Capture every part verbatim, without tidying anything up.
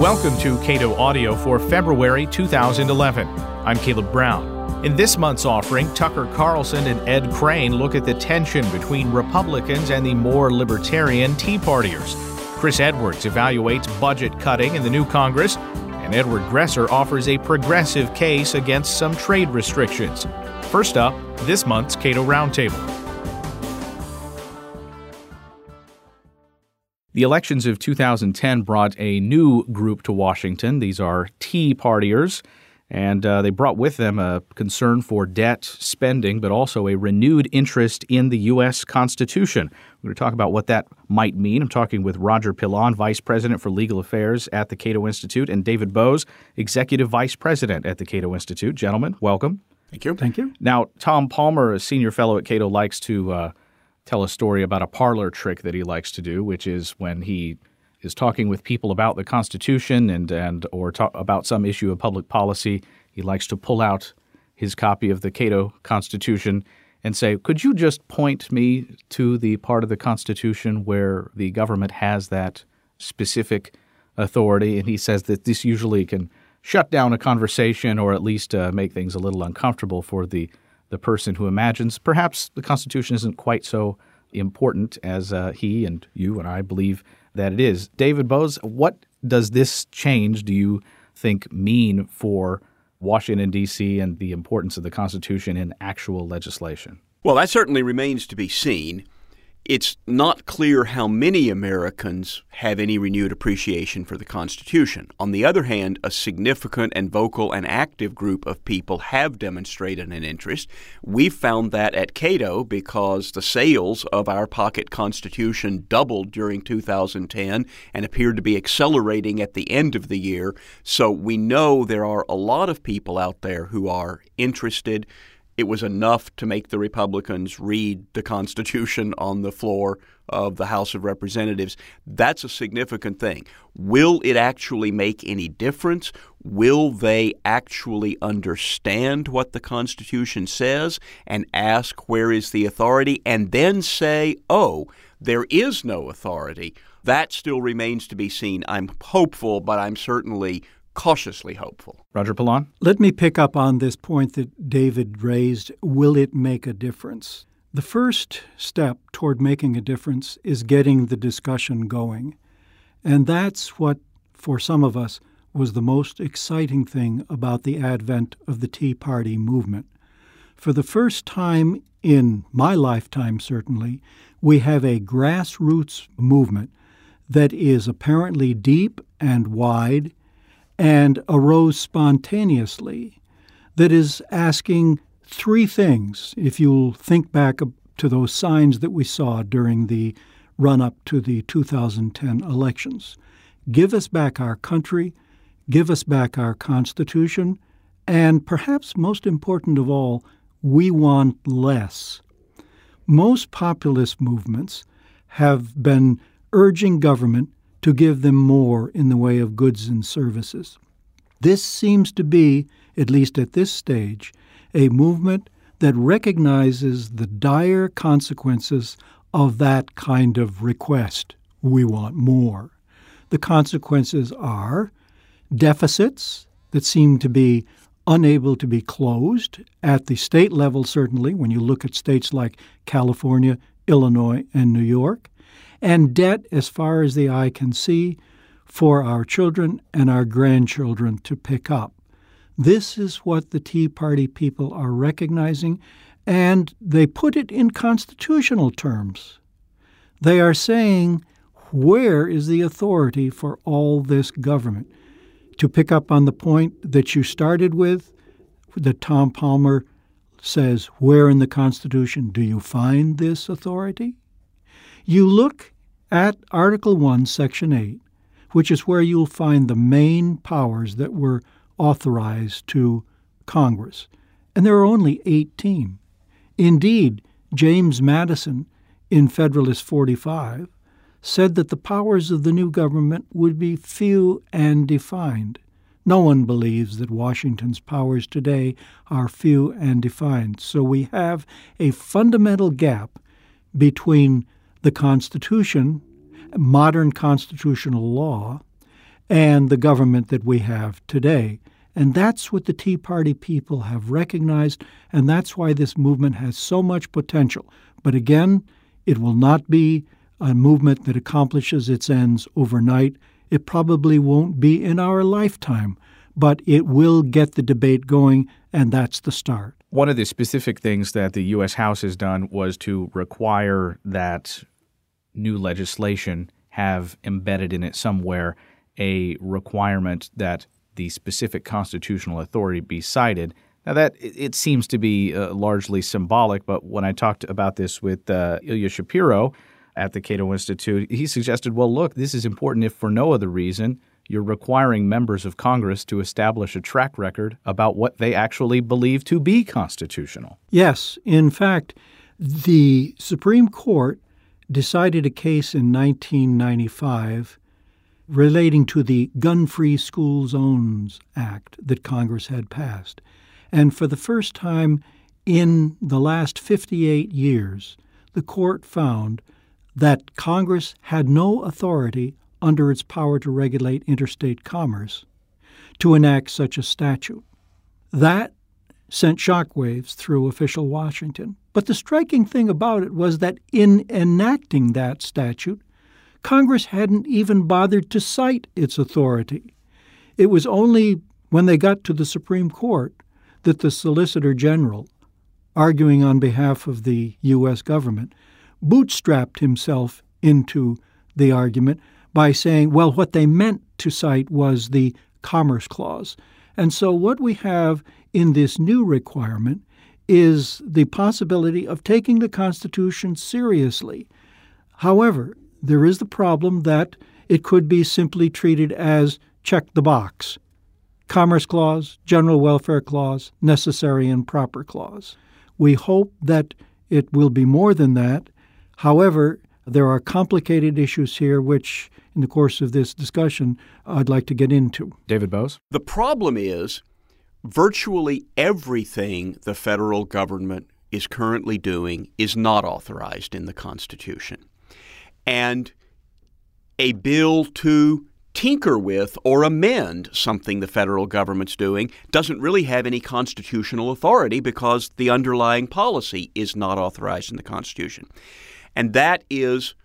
Welcome to Cato Audio for February two thousand eleven. I'm Caleb Brown. In this month's offering, Tucker Carlson and Ed Crane look at the tension between Republicans and the more libertarian Tea Partiers. Chris Edwards evaluates budget cutting in the new Congress, and Edward Gresser offers a progressive case against some trade restrictions. First up, this month's Cato Roundtable. The elections of two thousand ten brought a new group to Washington. These are Tea Partiers, and uh, they brought with them a concern for debt spending, but also a renewed interest in the U S Constitution. We're going to talk about what that might mean. I'm talking with Roger Pilon, Vice President for Legal Affairs at the Cato Institute, and David Boaz, Executive Vice President at the Cato Institute. Gentlemen, welcome. Thank you. Thank you. Now, Tom Palmer, a senior fellow at Cato, likes to uh, tell a story about a parlor trick that he likes to do, which is when he is talking with people about the Constitution and and or talk about some issue of public policy, he likes to pull out his copy of the Cato Constitution and say, could you just point me to the part of the Constitution where the government has that specific authority? And he says that this usually can shut down a conversation or at least uh, make things a little uncomfortable for the the person who imagines perhaps the Constitution isn't quite so important as uh, he and you and I believe that it is. David Boaz, what does this change, do you think, mean for Washington, D C and the importance of the Constitution in actual legislation? Well, that certainly remains to be seen. It's not clear how many Americans have any renewed appreciation for the Constitution. On the other hand, a significant and vocal and active group of people have demonstrated an interest. We've found that at Cato because the sales of our pocket Constitution doubled during two thousand ten and appeared to be accelerating at the end of the year. So we know there are a lot of people out there who are interested. It was enough to make the Republicans read the Constitution on the floor of the House of Representatives. That's a significant thing. Will it actually make any difference? Will they actually understand what the Constitution says and ask where is the authority and then say, oh, there is no authority? That still remains to be seen. I'm hopeful, but I'm certainly cautiously hopeful. Roger Pilon? Let me pick up on this point that David raised. Will it make a difference? The first step toward making a difference is getting the discussion going. And that's what, for some of us, was the most exciting thing about the advent of the Tea Party movement. For the first time in my lifetime, certainly, we have a grassroots movement that is apparently deep and wide and arose spontaneously, that is asking three things, if you'll think back to those signs that we saw during the run-up to the two thousand ten elections. Give us back our country, give us back our Constitution, and perhaps most important of all, we want less. Most populist movements have been urging government to give them more in the way of goods and services. This seems to be, at least at this stage, a movement that recognizes the dire consequences of that kind of request. We want more. The consequences are deficits that seem to be unable to be closed at the state level, certainly, when you look at states like California, Illinois, and New York, and debt, as far as the eye can see, for our children and our grandchildren to pick up. This is what the Tea Party people are recognizing, and they put it in constitutional terms. They are saying, where is the authority for all this government? To pick up on the point that you started with, that Tom Palmer says, where in the Constitution do you find this authority? You look at Article one, Section eight, which is where you'll find the main powers that were authorized to Congress. And there are only eighteen. Indeed, James Madison, in Federalist forty-five, said that the powers of the new government would be few and defined. No one believes that Washington's powers today are few and defined. So we have a fundamental gap between the Constitution, modern constitutional law, and the government that we have today. And that's what the Tea Party people have recognized, and that's why this movement has so much potential. But again, it will not be a movement that accomplishes its ends overnight. It probably won't be in our lifetime, but it will get the debate going, and that's the start. One of the specific things that the U S House has done was to require that new legislation have embedded in it somewhere a requirement that the specific constitutional authority be cited. Now, that it seems to be uh, largely symbolic, but when I talked about this with uh, Ilya Shapiro at the Cato Institute, he suggested, well, look, this is important if for no other reason. You're requiring members of Congress to establish a track record about what they actually believe to be constitutional. Yes. In fact, the Supreme Court decided a case in nineteen ninety-five relating to the Gun-Free School Zones Act that Congress had passed. And for the first time in the last fifty-eight years, the court found that Congress had no authority under its power to regulate interstate commerce to enact such a statute. That sent shockwaves through official Washington. But the striking thing about it was that in enacting that statute, Congress hadn't even bothered to cite its authority. It was only when they got to the Supreme Court that the Solicitor General, arguing on behalf of the U S government, bootstrapped himself into the argument by saying, well, what they meant to cite was the Commerce Clause. And so what we have in this new requirement is the possibility of taking the Constitution seriously. However, there is the problem that it could be simply treated as check the box. Commerce Clause, General Welfare Clause, Necessary and Proper Clause. We hope that it will be more than that. However, there are complicated issues here which, in the course of this discussion, I'd like to get into. David Boaz? The problem is virtually everything the federal government is currently doing is not authorized in the Constitution. And a bill to tinker with or amend something the federal government's doing doesn't really have any constitutional authority because the underlying policy is not authorized in the Constitution. And that is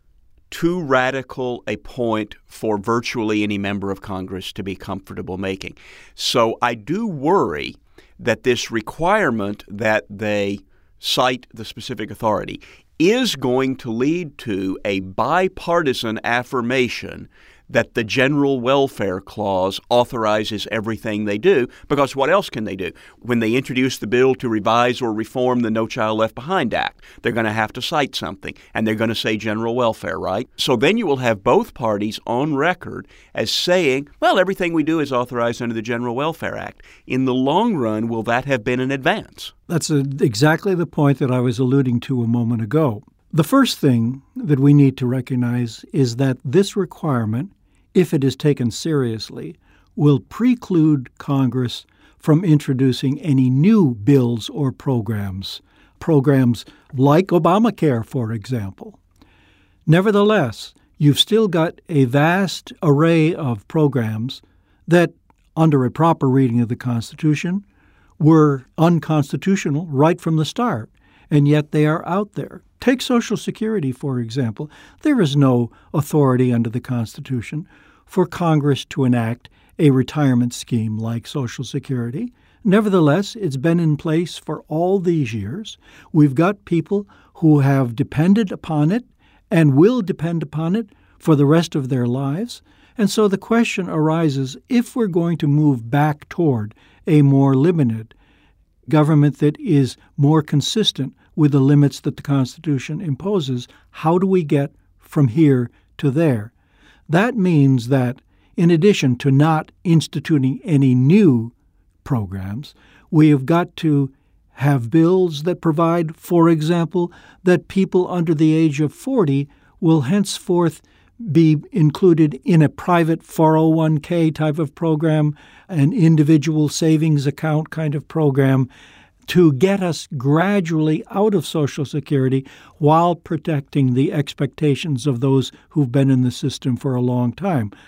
too radical a point for virtually any member of Congress to be comfortable making. So I do worry that this requirement that they cite the specific authority is going to lead to a bipartisan affirmation that the General Welfare Clause authorizes everything they do, because what else can they do? When they introduce the bill to revise or reform the No Child Left Behind Act, they're going to have to cite something, and they're going to say general welfare, right? So then you will have both parties on record as saying, well, everything we do is authorized under the General Welfare Act. In the long run, will that have been an advance? That's a, exactly the point that I was alluding to a moment ago. The first thing that we need to recognize is that this requirement, if it is taken seriously, will preclude Congress from introducing any new bills or programs, programs like Obamacare, for example. Nevertheless, you've still got a vast array of programs that, under a proper reading of the Constitution, were unconstitutional right from the start, and yet they are out there. Take Social Security, for example. There is no authority under the Constitution for Congress to enact a retirement scheme like Social Security. Nevertheless, it's been in place for all these years. We've got people who have depended upon it and will depend upon it for the rest of their lives. And so the question arises, if we're going to move back toward a more limited government that is more consistent with the limits that the Constitution imposes, how do we get from here to there? That means that in addition to not instituting any new programs, we have got to have bills that provide, for example, that people under the age of forty will henceforth be included in a private four oh one k type of program, an individual savings account kind of program, to get us gradually out of Social Security while protecting the expectations of those who've been in the system for a long time.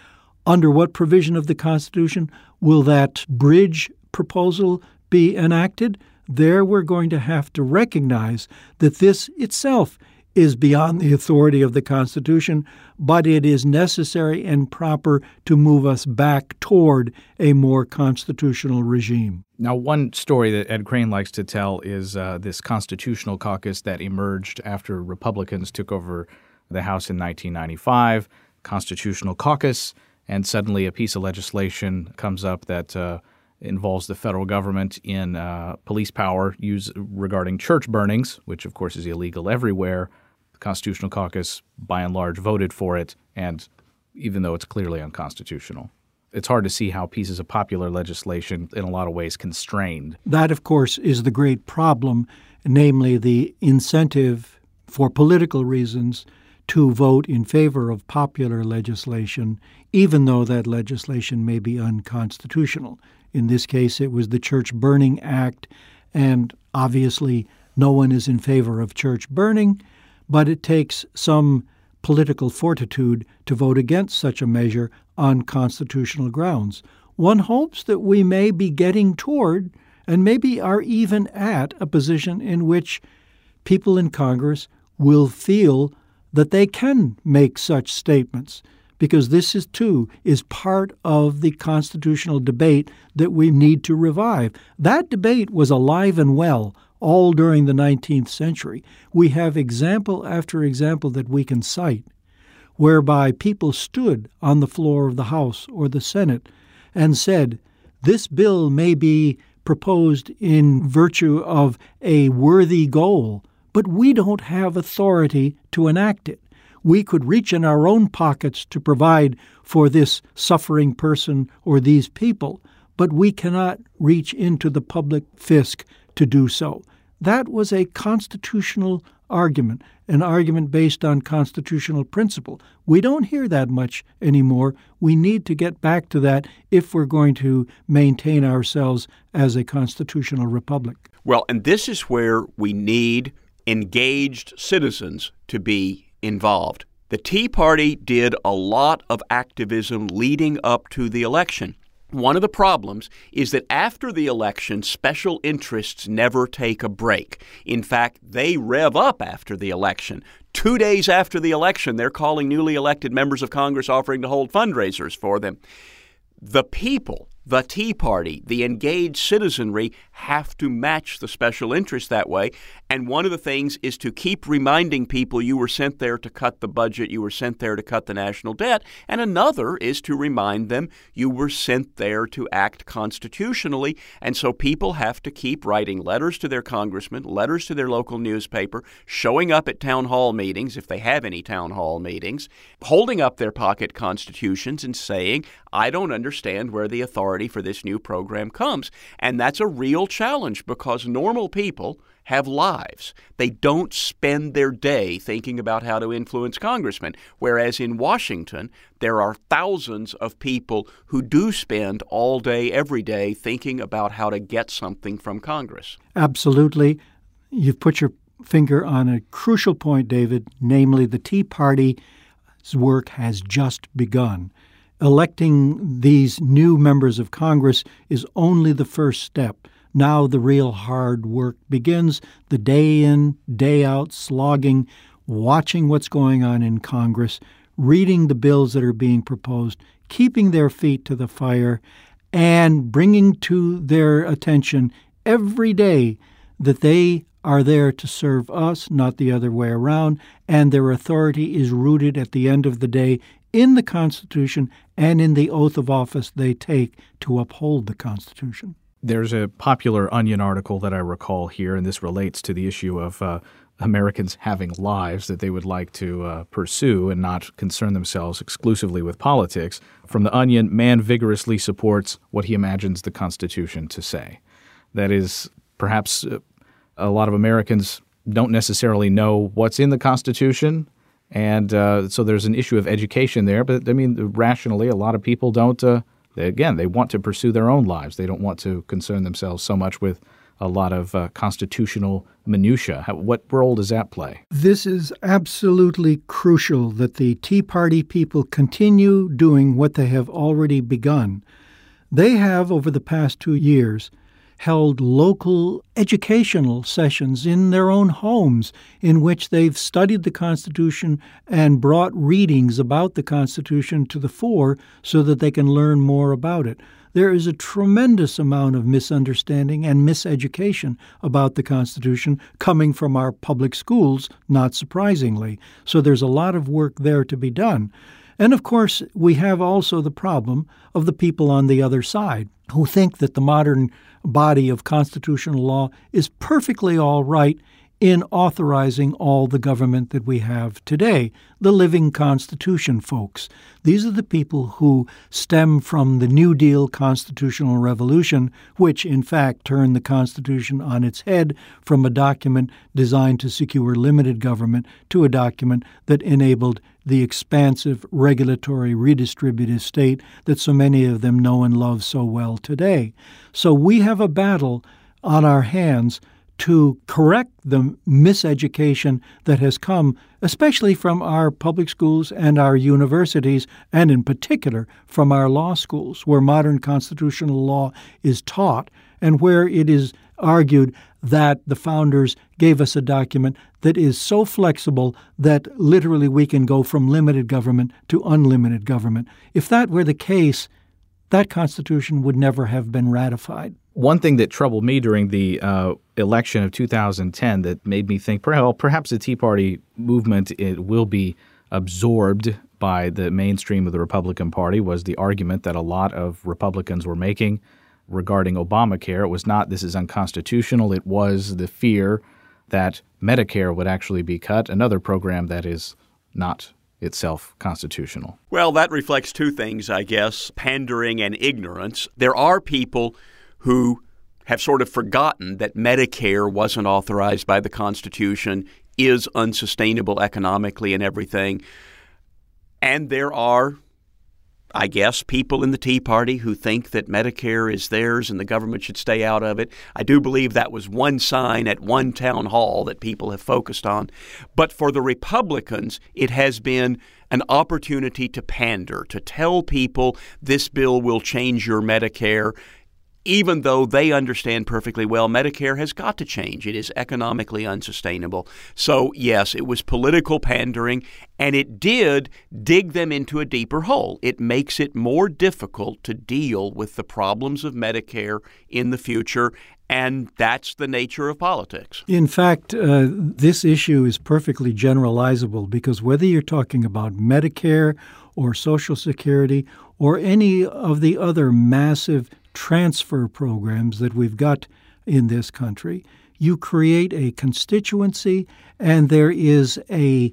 Under what provision of the Constitution will that bridge proposal be enacted? There we're going to have to recognize that this itself is beyond the authority of the Constitution, but it is necessary and proper to move us back toward a more constitutional regime. Now, one story that Ed Crane likes to tell is uh, this constitutional caucus that emerged after Republicans took over the House in nineteen ninety-five, Constitutional Caucus, and suddenly a piece of legislation comes up that uh, involves the federal government in uh, police power use regarding church burnings, which of course is illegal everywhere. The Constitutional Caucus, by and large, voted for it, and even though it's clearly unconstitutional. It's hard to see how pieces of popular legislation, in a lot of ways, constrained. That, of course, is the great problem, namely the incentive for political reasons to vote in favor of popular legislation, even though that legislation may be unconstitutional. In this case, it was the Church Burning Act, and obviously no one is in favor of church burning, but it takes some political fortitude to vote against such a measure on constitutional grounds. One hopes that we may be getting toward, and maybe are even at, a position in which people in Congress will feel that they can make such statements, because this is too is part of the constitutional debate that we need to revive. That debate was alive and well all during the nineteenth century. We have example after example that we can cite whereby people stood on the floor of the House or the Senate and said, this bill may be proposed in virtue of a worthy goal, but we don't have authority to enact it. We could reach in our own pockets to provide for this suffering person or these people, but we cannot reach into the public fisc to do so. That was a constitutional argument, an argument based on constitutional principle. We don't hear that much anymore. We need to get back to that if we're going to maintain ourselves as a constitutional republic. Well, and this is where we need engaged citizens to be involved. The Tea Party did a lot of activism leading up to the election. One of the problems is that after the election, special interests never take a break. In fact, they rev up after the election. Two days after the election, they're calling newly elected members of Congress, offering to hold fundraisers for them. The people, the Tea Party, the engaged citizenry have to match the special interest that way. And one of the things is to keep reminding people you were sent there to cut the budget, you were sent there to cut the national debt. And another is to remind them you were sent there to act constitutionally. And so people have to keep writing letters to their congressman, letters to their local newspaper, showing up at town hall meetings, if they have any town hall meetings, holding up their pocket constitutions and saying, I don't understand where the authority for this new program comes. And that's a real challenge because normal people have lives. They don't spend their day thinking about how to influence congressmen, whereas in Washington, there are thousands of people who do spend all day, every day, thinking about how to get something from Congress. Absolutely. You've put your finger on a crucial point, David, namely the Tea Party's work has just begun. Electing these new members of Congress is only the first step. Now the real hard work begins, the day in, day out slogging, watching what's going on in Congress, reading the bills that are being proposed, keeping their feet to the fire, and bringing to their attention every day that they are there to serve us, not the other way around, and their authority is rooted at the end of the day in the Constitution and in the oath of office they take to uphold the Constitution. There's a popular Onion article that I recall here, and this relates to the issue of uh, Americans having lives that they would like to uh, pursue and not concern themselves exclusively with politics. From the Onion, man vigorously supports what he imagines the Constitution to say. That is, perhaps uh, a lot of Americans don't necessarily know what's in the Constitution, and uh, so there's an issue of education there. But, I mean, rationally, a lot of people don't uh, – They, again, they want to pursue their own lives. They don't want to concern themselves so much with a lot of uh, constitutional minutia. How, what role does that play? This is absolutely crucial that the Tea Party people continue doing what they have already begun. They have, over the past two years, held local educational sessions in their own homes in which they've studied the Constitution and brought readings about the Constitution to the fore so that they can learn more about it. There is a tremendous amount of misunderstanding and miseducation about the Constitution coming from our public schools, not surprisingly. So there's a lot of work there to be done. And of course, we have also the problem of the people on the other side who think that the modern body of constitutional law is perfectly all right in authorizing all the government that we have today, the living Constitution folks. These are the people who stem from the New Deal constitutional revolution, which in fact turned the Constitution on its head from a document designed to secure limited government to a document that enabled the expansive regulatory redistributive state that so many of them know and love so well today. So we have a battle on our hands to correct the miseducation that has come, especially from our public schools and our universities, and in particular from our law schools, where modern constitutional law is taught and where it is argued that the founders gave us a document that is so flexible that literally we can go from limited government to unlimited government. If that were the case, that Constitution would never have been ratified. One thing that troubled me during the uh, election of two thousand ten that made me think, well, perhaps the Tea Party movement it will be absorbed by the mainstream of the Republican Party was the argument that a lot of Republicans were making regarding Obamacare. It was not this is unconstitutional. It was the fear that Medicare would actually be cut, another program that is not itself constitutional. Well, that reflects two things, I guess, pandering and ignorance. There are people who have sort of forgotten that Medicare wasn't authorized by the Constitution, is unsustainable economically and everything. And there are, I guess, people in the Tea Party who think that Medicare is theirs and the government should stay out of it. I do believe that was one sign at one town hall that people have focused on. But for the Republicans, it has been an opportunity to pander, to tell people this bill will change your Medicare, even though they understand perfectly well Medicare has got to change. It is economically unsustainable. So, yes, it was political pandering, and it did dig them into a deeper hole. It makes it more difficult to deal with the problems of Medicare in the future, and that's the nature of politics. In fact, uh, this issue is perfectly generalizable because whether you're talking about Medicare or Social Security or any of the other massive transfer programs that we've got in this country, you create a constituency and there is a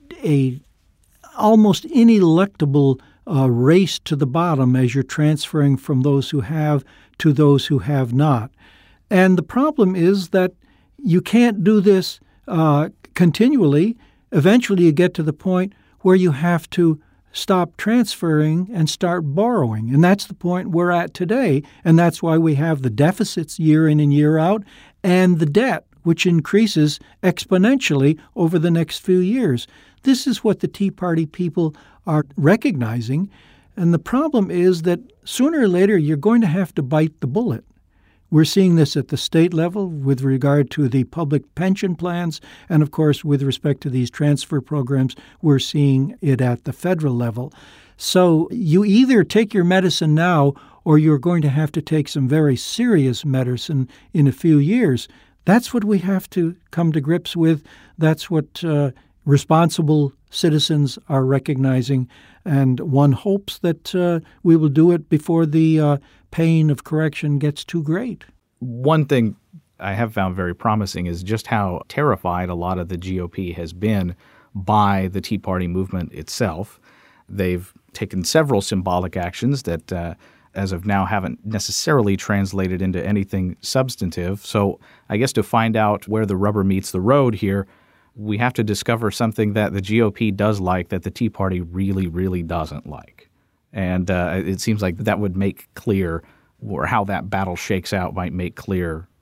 a almost ineluctable uh, race to the bottom as you're transferring from those who have to those who have not. And the problem is that you can't do this uh, continually. Eventually you get to the point where you have to stop transferring and start borrowing. And that's the point we're at today. And that's why we have the deficits year in and year out and the debt, which increases exponentially over the next few years. This is what the Tea Party people are recognizing. And the problem is that sooner or later you're going to have to bite the bullet. We're seeing this at the state level with regard to the public pension plans. And, of course, with respect to these transfer programs, we're seeing it at the federal level. So you either take your medicine now or you're going to have to take some very serious medicine in a few years. That's what we have to come to grips with. That's what uh, responsible citizens are recognizing. And one hopes that uh, we will do it before the uh, pain of correction gets too great. One thing I have found very promising is just how terrified a lot of the G O P has been by the Tea Party movement itself. They've taken several symbolic actions that, uh, as of now, haven't necessarily translated into anything substantive. So I guess to find out where the rubber meets the road here, we have to discover something that the G O P does like that the Tea Party really, really doesn't like. And uh, it seems like that would make clear, or how that battle shakes out might make clear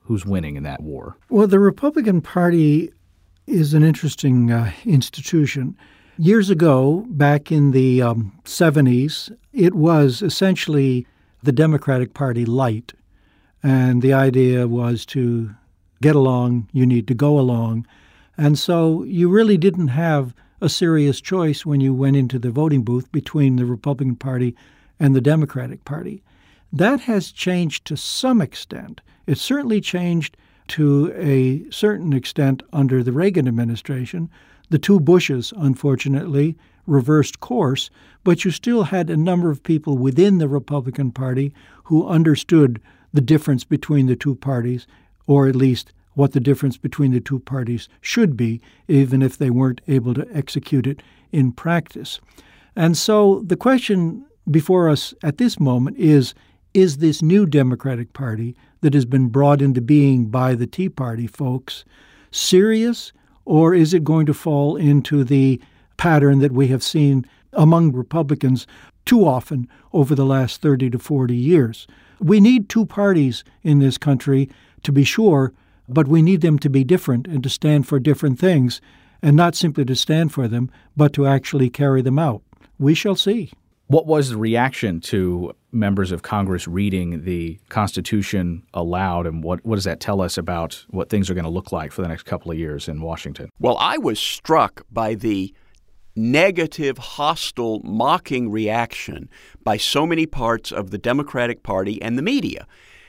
who's winning in that war? Well, the Republican Party is an interesting uh, institution. Years ago, back in the um, seventies, it was essentially the Democratic Party light. And the idea was to get along, you need to go along. And so you really didn't have a serious choice when you went into the voting booth between the Republican Party and the Democratic Party. That has changed to some extent. It certainly changed to a certain extent under the Reagan administration. The two Bushes, unfortunately, reversed course, but you still had a number of people within the Republican Party who understood the difference between the two parties, or at least what the difference between the two parties should be, even if they weren't able to execute it in practice. And so the question before us at this moment is, is this new Democratic Party that has been brought into being by the Tea Party folks serious, or is it going to fall into the pattern that we have seen among Republicans too often over the last thirty to forty years? We need two parties in this country, to be sure, but we need them to be different and to stand for different things, and not simply to stand for them, but to actually carry them out. We shall see. What was the reaction to members of Congress reading the Constitution aloud, and what, what does that tell us about what things are going to look like for the next couple of years in Washington? Well, I was struck by the negative, hostile, mocking reaction by so many parts of the Democratic Party and the media.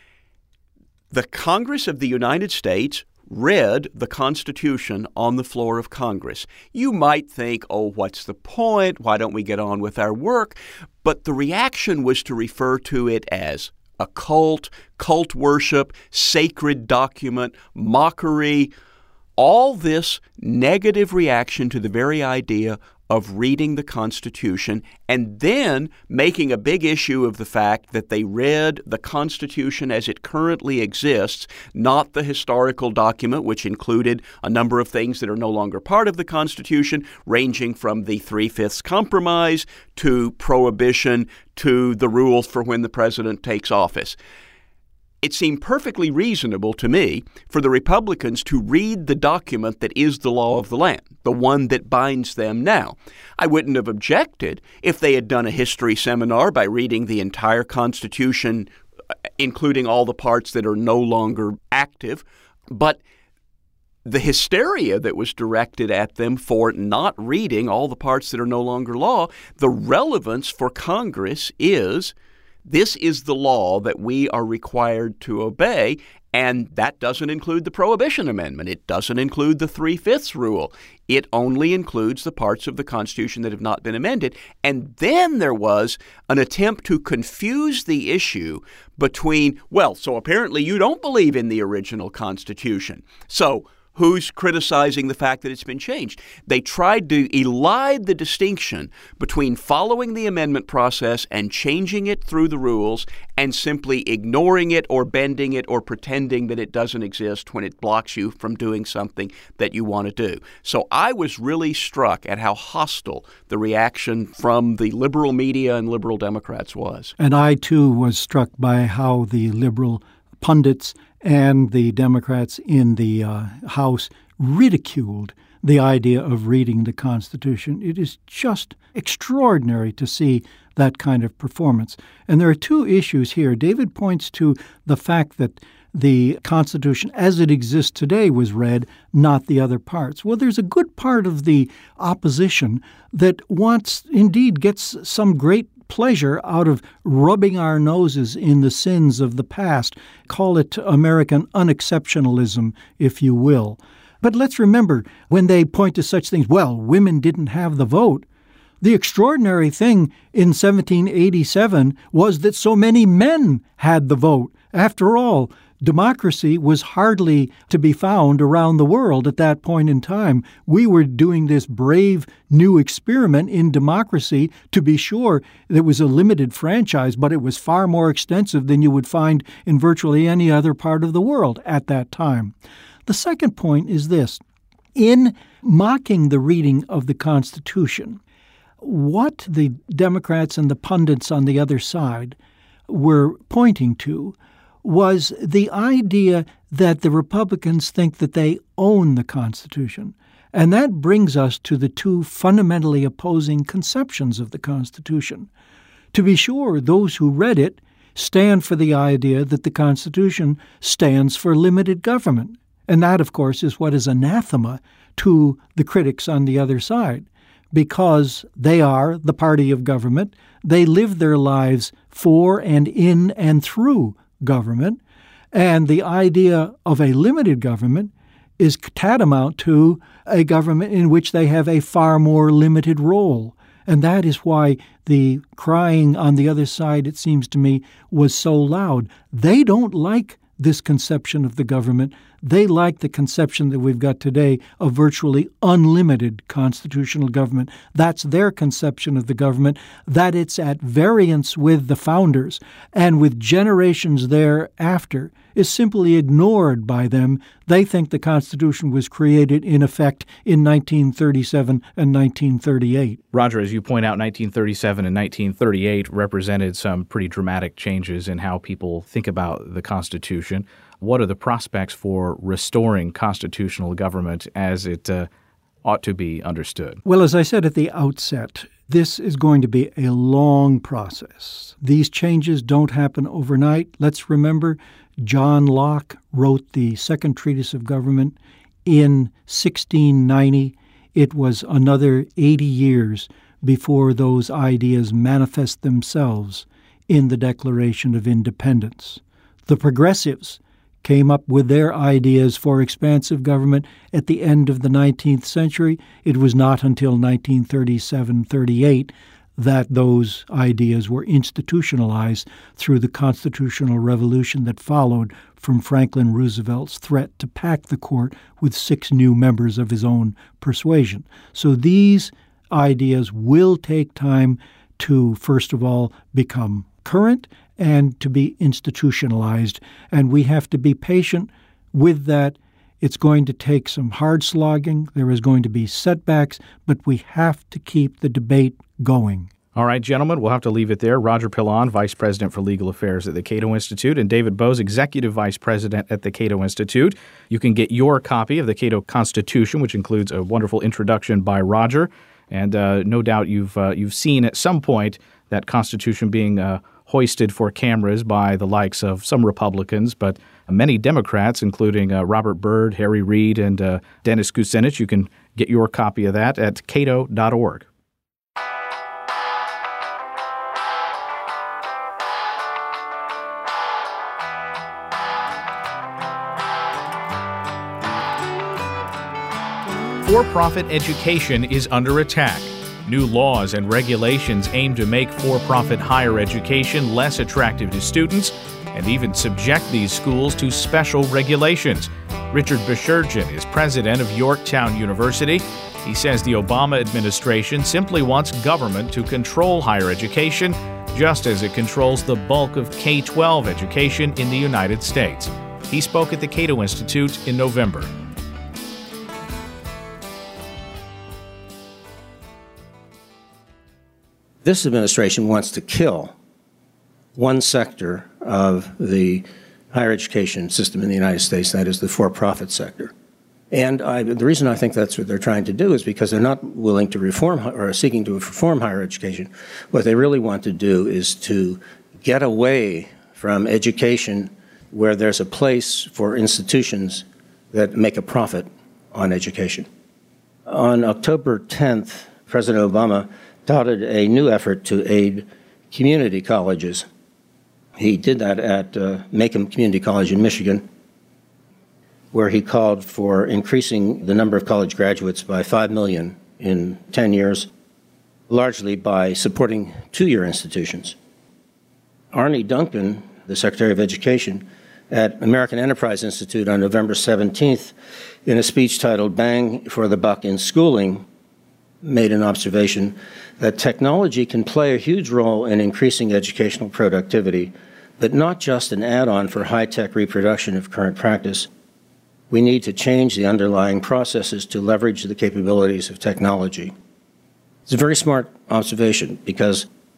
The Congress of the United States read the Constitution on the floor of Congress. You might think, oh, what's the point? Why don't we get on with our work? But the reaction was to refer to it as a cult, cult worship, sacred document, mockery, all this negative reaction to the very idea of reading the Constitution, and then making a big issue of the fact that they read the Constitution as it currently exists, not the historical document, which included a number of things that are no longer part of the Constitution, ranging from the Three-Fifths Compromise to prohibition to the rules for when the president takes office. It seemed perfectly reasonable to me for the Republicans to read the document that is the law of the land, the one that binds them now. I wouldn't have objected if they had done a history seminar by reading the entire Constitution, including all the parts that are no longer active. But the hysteria that was directed at them for not reading all the parts that are no longer law, the relevance for Congress is, this is the law that we are required to obey, and that doesn't include the Prohibition Amendment. It doesn't include the Three-Fifths Rule. It only includes the parts of the Constitution that have not been amended. And then there was an attempt to confuse the issue between, well, so apparently you don't believe in the original Constitution. So who's criticizing the fact that it's been changed? They tried to elide the distinction between following the amendment process and changing it through the rules and simply ignoring it or bending it or pretending that it doesn't exist when it blocks you from doing something that you want to do. So I was really struck at how hostile the reaction from the liberal media and liberal Democrats was. And I, too, was struck by how the liberal pundits and the Democrats in the uh, House ridiculed the idea of reading the Constitution. It is just extraordinary to see that kind of performance. And there are two issues here. David points to the fact that the Constitution as it exists today was read, not the other parts. Well, there's a good part of the opposition that wants, indeed, gets some great pleasure out of rubbing our noses in the sins of the past. Call it American unexceptionalism, if you will. But let's remember, when they point to such things, well, women didn't have the vote. The extraordinary thing in seventeen eighty-seven was that so many men had the vote. After all, democracy was hardly to be found around the world at that point in time. We were doing this brave new experiment in democracy. To be sure, it was a limited franchise, but it was far more extensive than you would find in virtually any other part of the world at that time. The second point is this. In mocking the reading of the Constitution, what the Democrats and the pundits on the other side were pointing to was the idea that the Republicans think that they own the Constitution. And that brings us to the two fundamentally opposing conceptions of the Constitution. To be sure, those who read it stand for the idea that the Constitution stands for limited government. And that, of course, is what is anathema to the critics on the other side, because they are the party of government. They live their lives for and in and through government. And the idea of a limited government is tantamount to a government in which they have a far more limited role. And that is why the crying on the other side, it seems to me, was so loud. They don't like this conception of the government. They like the conception that we've got today of virtually unlimited constitutional government. That's their conception of the government, that it's at variance with the founders and with generations thereafter is simply ignored by them. They think the Constitution was created, in effect, in nineteen thirty-seven and nineteen thirty-eight. Roger, as you point out, nineteen thirty-seven and nineteen thirty-eight represented some pretty dramatic changes in how people think about the Constitution. What are the prospects for restoring constitutional government as it uh, ought to be understood? Well, as I said at the outset, this is going to be a long process. These changes don't happen overnight. Let's remember John Locke wrote the Second Treatise of Government in sixteen ninety. It was another eighty years before those ideas manifest themselves in the Declaration of Independence. The progressives came up with their ideas for expansive government at the end of the nineteenth century. It was not until nineteen thirty-seven thirty-eight that those ideas were institutionalized through the constitutional revolution that followed from Franklin Roosevelt's threat to pack the court with six new members of his own persuasion. So these ideas will take time to, first of all, become current and to be institutionalized. And we have to be patient with that. It's going to take some hard slogging. There is going to be setbacks, but we have to keep the debate going. All right, gentlemen, we'll have to leave it there. Roger Pilon, Vice President for Legal Affairs at the Cato Institute, and David Boaz, Executive Vice President at the Cato Institute. You can get your copy of the Cato Constitution, which includes a wonderful introduction by Roger. And uh, no doubt you've uh, you've seen at some point that Constitution being uh, hoisted for cameras by the likes of some Republicans, but many Democrats, including uh, Robert Byrd, Harry Reid, and uh, Dennis Kucinich. You can get your copy of that at cato dot org. For-profit education is under attack. New laws and regulations aim to make for-profit higher education less attractive to students and even subject these schools to special regulations. Richard Bashirjan is president of Yorktown University. He says the Obama administration simply wants government to control higher education, just as it controls the bulk of K twelve education in the United States. He spoke at the Cato Institute in November. This administration wants to kill one sector of the higher education system in the United States, that is the for-profit sector. And I, the reason I think that's what they're trying to do is because they're not willing to reform or seeking to reform higher education. What they really want to do is to get away from education where there's a place for institutions that make a profit on education. On October tenth, President Obama touted a new effort to aid community colleges. He did that at uh, Macomb Community College in Michigan, where he called for increasing the number of college graduates by five million in ten years, largely by supporting two-year institutions. Arne Duncan, the Secretary of Education, at American Enterprise Institute on November seventeenth, in a speech titled Bang for the Buck in Schooling, made an observation that technology can play a huge role in increasing educational productivity, but not just an add-on for high-tech reproduction of current practice. We need to change the underlying processes to leverage the capabilities of technology. It's a very smart observation because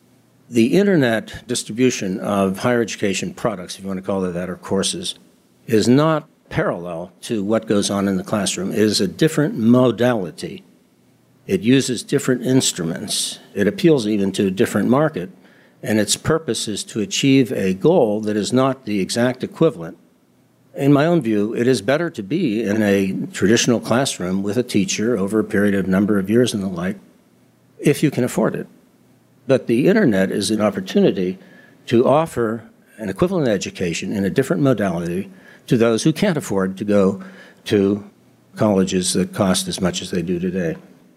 The internet distribution of higher education products, if you want to call it that, or courses, is not parallel to what goes on in the classroom. It is a different modality. It uses different instruments. It appeals even to a different market, and its purpose is to achieve a goal that is not the exact equivalent. In my own view, it is better to be in a traditional classroom with a teacher over a period of number of years and the like, if you can afford it. But the internet is an opportunity to offer an equivalent education in a different modality to those who can't afford to go to colleges that cost as much as they do today.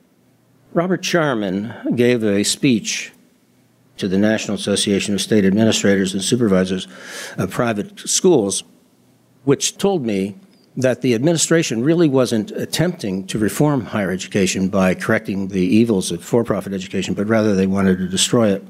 Robert Sharman gave a speech to the National Association of State Administrators and Supervisors of Private Schools, which told me that the administration really wasn't attempting to reform higher education by correcting the evils of for-profit education, but rather they wanted to destroy it.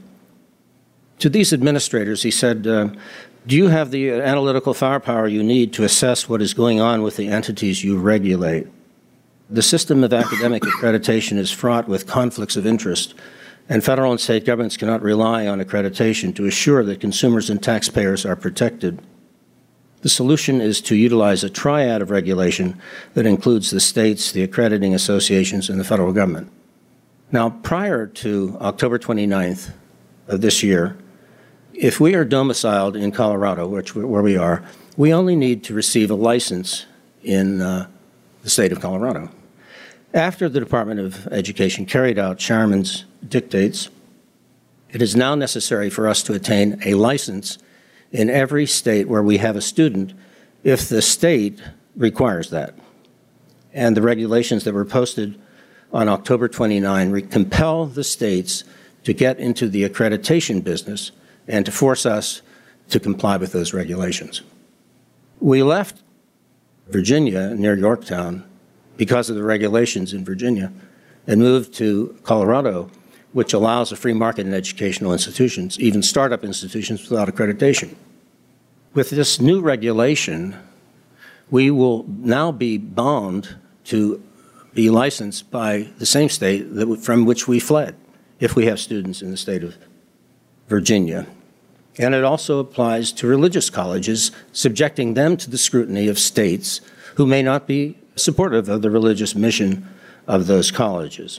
To these administrators, he said, uh, do you have the analytical firepower you need to assess what is going on with the entities you regulate? The system of academic accreditation is fraught with conflicts of interest, and federal and state governments cannot rely on accreditation to assure that consumers and taxpayers are protected. The solution is to utilize a triad of regulation that includes the states, the accrediting associations, and the federal government. Now, prior to October twenty-ninth of this year, if we are domiciled in Colorado, which where we are, we only need to receive a license in uh, the state of Colorado. After the Department of Education carried out Sharman's dictates, it is now necessary for us to attain a license in every state where we have a student if the state requires that. And the regulations that were posted on October twenty-ninth compel the states to get into the accreditation business and to force us to comply with those regulations. We left Virginia, near Yorktown, because of the regulations in Virginia, and moved to Colorado, which allows a free market in educational institutions, even startup institutions without accreditation. With this new regulation, we will now be bound to be licensed by the same state that, from which we fled, if we have students in the state of Virginia. And it also applies to religious colleges, subjecting them to the scrutiny of states who may not be supportive of the religious mission of those colleges.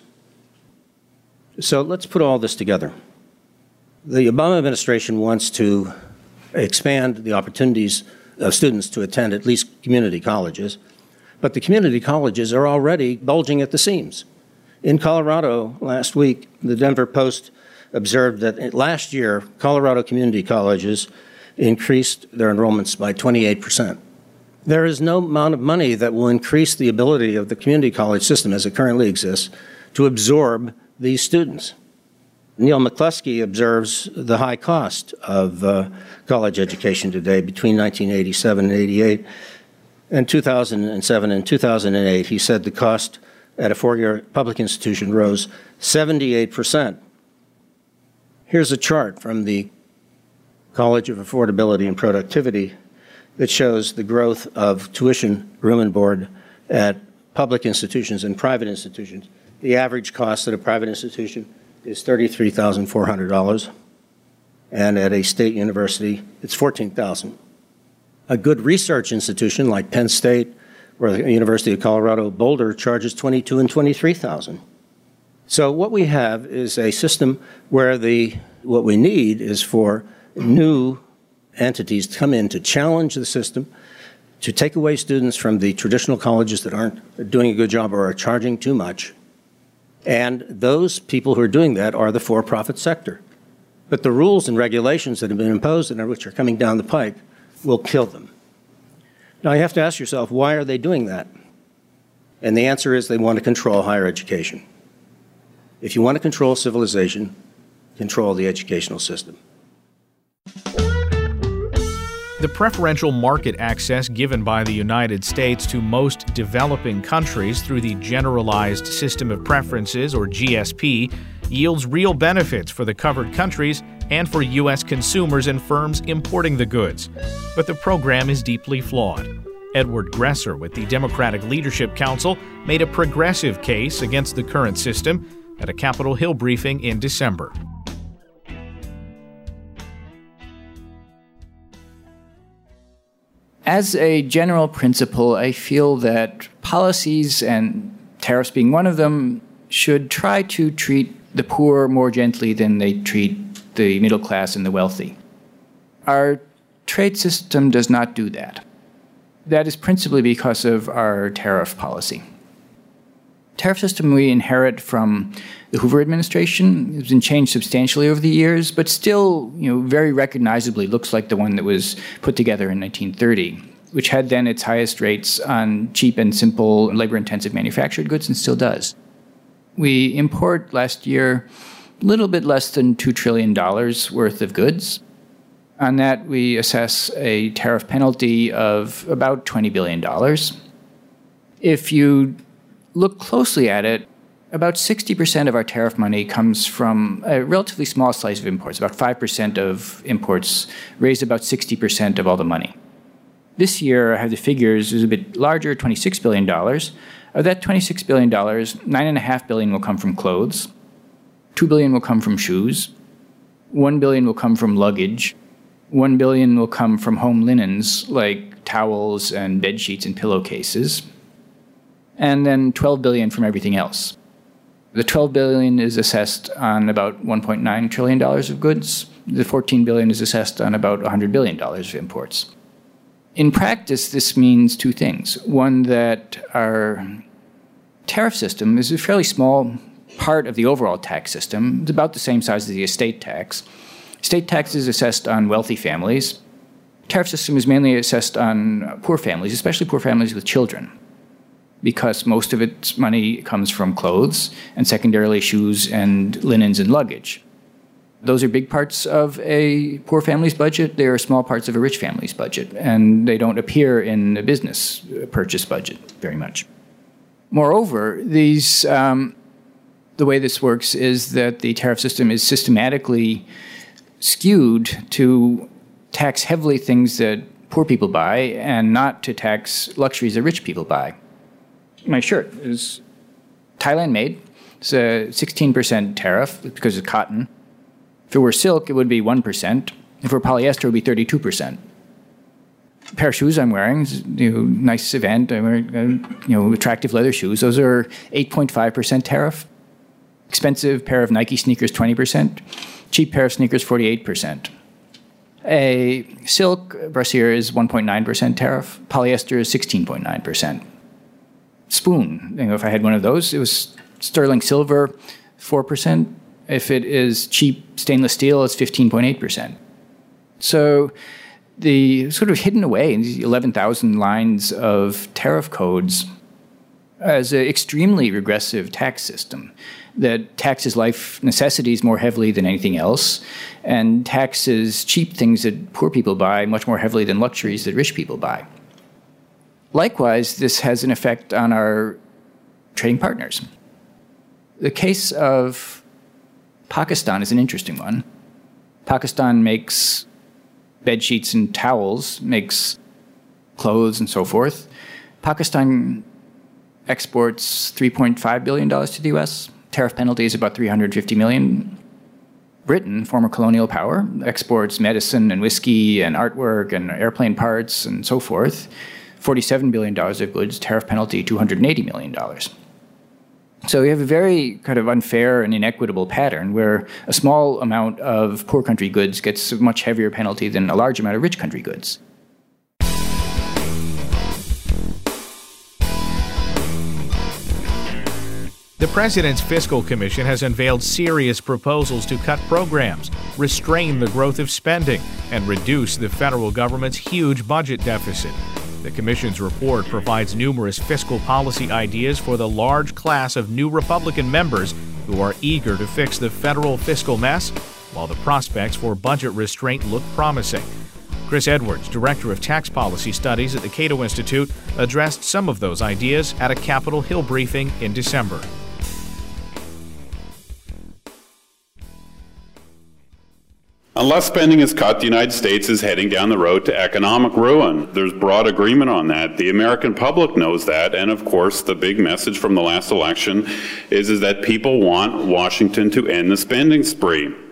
So let's put all this together. The Obama administration wants to expand the opportunities of students to attend at least community colleges, but the community colleges are already bulging at the seams. In Colorado last week, the Denver Post observed that last year, Colorado community colleges increased their enrollments by twenty-eight percent. There is no amount of money that will increase the ability of the community college system as it currently exists to absorb these students. Neil McCluskey observes the high cost of uh, college education today between nineteen eighty-seven and eighty-eight. And two thousand seven and two thousand eight, he said the cost at a four-year public institution rose seventy-eight percent. Here's a chart from the College of Affordability and Productivity that shows the growth of tuition, room and board at public institutions and private institutions. The average cost at a private institution is thirty-three thousand four hundred dollars, and at a state university, it's fourteen thousand dollars. A good research institution like Penn State or the University of Colorado Boulder charges twenty-two thousand and twenty-three thousand dollars. So what we have is a system where the what we need is for new entities to come in to challenge the system, to take away students from the traditional colleges that aren't doing a good job or are charging too much. And those people who are doing that are the for-profit sector. But the rules and regulations that have been imposed and which are coming down the pike will kill them. Now you have to ask yourself, why are they doing that? And the answer is they want to control higher education. If you want to control civilization, control the educational system. The preferential market access given by the United States to most developing countries through the Generalized System of Preferences, or G S P, yields real benefits for the covered countries and for U S consumers and firms importing the goods. But the program is deeply flawed. Edward Gresser with the Democratic Leadership Council made a progressive case against the current system at a Capitol Hill briefing in December. As a general principle, I feel that policies, and tariffs being one of them, should try to treat the poor more gently than they treat the middle class and the wealthy. Our trade system does not do that. That is principally because of our tariff policy. Tariff system we inherit from the Hoover administration. It's been changed substantially over the years, but still, you know, very recognizably looks like the one that was put together in nineteen thirty, which had then its highest rates on cheap and simple labor-intensive manufactured goods and still does. We import last year a little bit less than two trillion dollars worth of goods. On that, we assess a tariff penalty of about twenty billion dollars. If you look closely at it, about sixty percent of our tariff money comes from a relatively small slice of imports. About five percent of imports raise about sixty percent of all the money. This year, I have the figures, is a bit larger, twenty-six billion dollars. Of that twenty-six billion dollars, nine point five billion dollars will come from clothes, two billion dollars will come from shoes, one billion dollars will come from luggage, one billion dollars will come from home linens like towels and bed sheets and pillowcases, and then twelve billion dollars from everything else. The twelve billion dollars is assessed on about one point nine trillion dollars of goods. The fourteen billion dollars is assessed on about one hundred billion dollars of imports. In practice, this means two things. One, that our tariff system is a fairly small part of the overall tax system. It's about the same size as the estate tax. Estate tax is assessed on wealthy families. Tariff system is mainly assessed on poor families, especially poor families with children, because most of its money comes from clothes and secondarily shoes and linens and luggage. Those are big parts of a poor family's budget. They are small parts of a rich family's budget, and they don't appear in a business purchase budget very much. Moreover, these, um, the way this works is that the tariff system is systematically skewed to tax heavily things that poor people buy and not to tax luxuries that rich people buy. My shirt is Thailand made. It's a sixteen percent tariff because it's cotton. If it were silk, it would be one percent. If it were polyester, it would be thirty-two percent. A pair of shoes I'm wearing, you know, nice event, I'm wearing, uh, you know, attractive leather shoes. Those are eight point five percent tariff. Expensive pair of Nike sneakers, twenty percent. Cheap pair of sneakers, forty-eight percent. A silk brassiere is one point nine percent tariff. Polyester is sixteen point nine percent. Spoon, you know, if I had one of those, it was sterling silver, four percent. If it is cheap stainless steel, it's fifteen point eight percent. So the sort of hidden away in these eleven thousand lines of tariff codes as an extremely regressive tax system that taxes life necessities more heavily than anything else and taxes cheap things that poor people buy much more heavily than luxuries that rich people buy. Likewise, this has an effect on our trading partners. The case of Pakistan is an interesting one. Pakistan makes bed sheets and towels, makes clothes and so forth. Pakistan exports three point five billion dollars to the U S. Tariff penalty is about three hundred fifty million dollars. Britain, former colonial power, exports medicine and whiskey and artwork and airplane parts and so forth. forty-seven billion dollars of goods, tariff penalty two hundred eighty million dollars. So we have a very kind of unfair and inequitable pattern where a small amount of poor country goods gets a much heavier penalty than a large amount of rich country goods. The President's Fiscal Commission has unveiled serious proposals to cut programs, restrain the growth of spending, and reduce the federal government's huge budget deficit. The Commission's report provides numerous fiscal policy ideas for the large class of new Republican members who are eager to fix the federal fiscal mess, while the prospects for budget restraint look promising. Chris Edwards, Director of Tax Policy Studies at the Cato Institute, addressed some of those ideas at a Capitol Hill briefing in December. Unless spending is cut, the United States is heading down the road to economic ruin. There's broad agreement on that. The American public knows that, and of course the big message from the last election is, is that people want Washington to end the spending spree.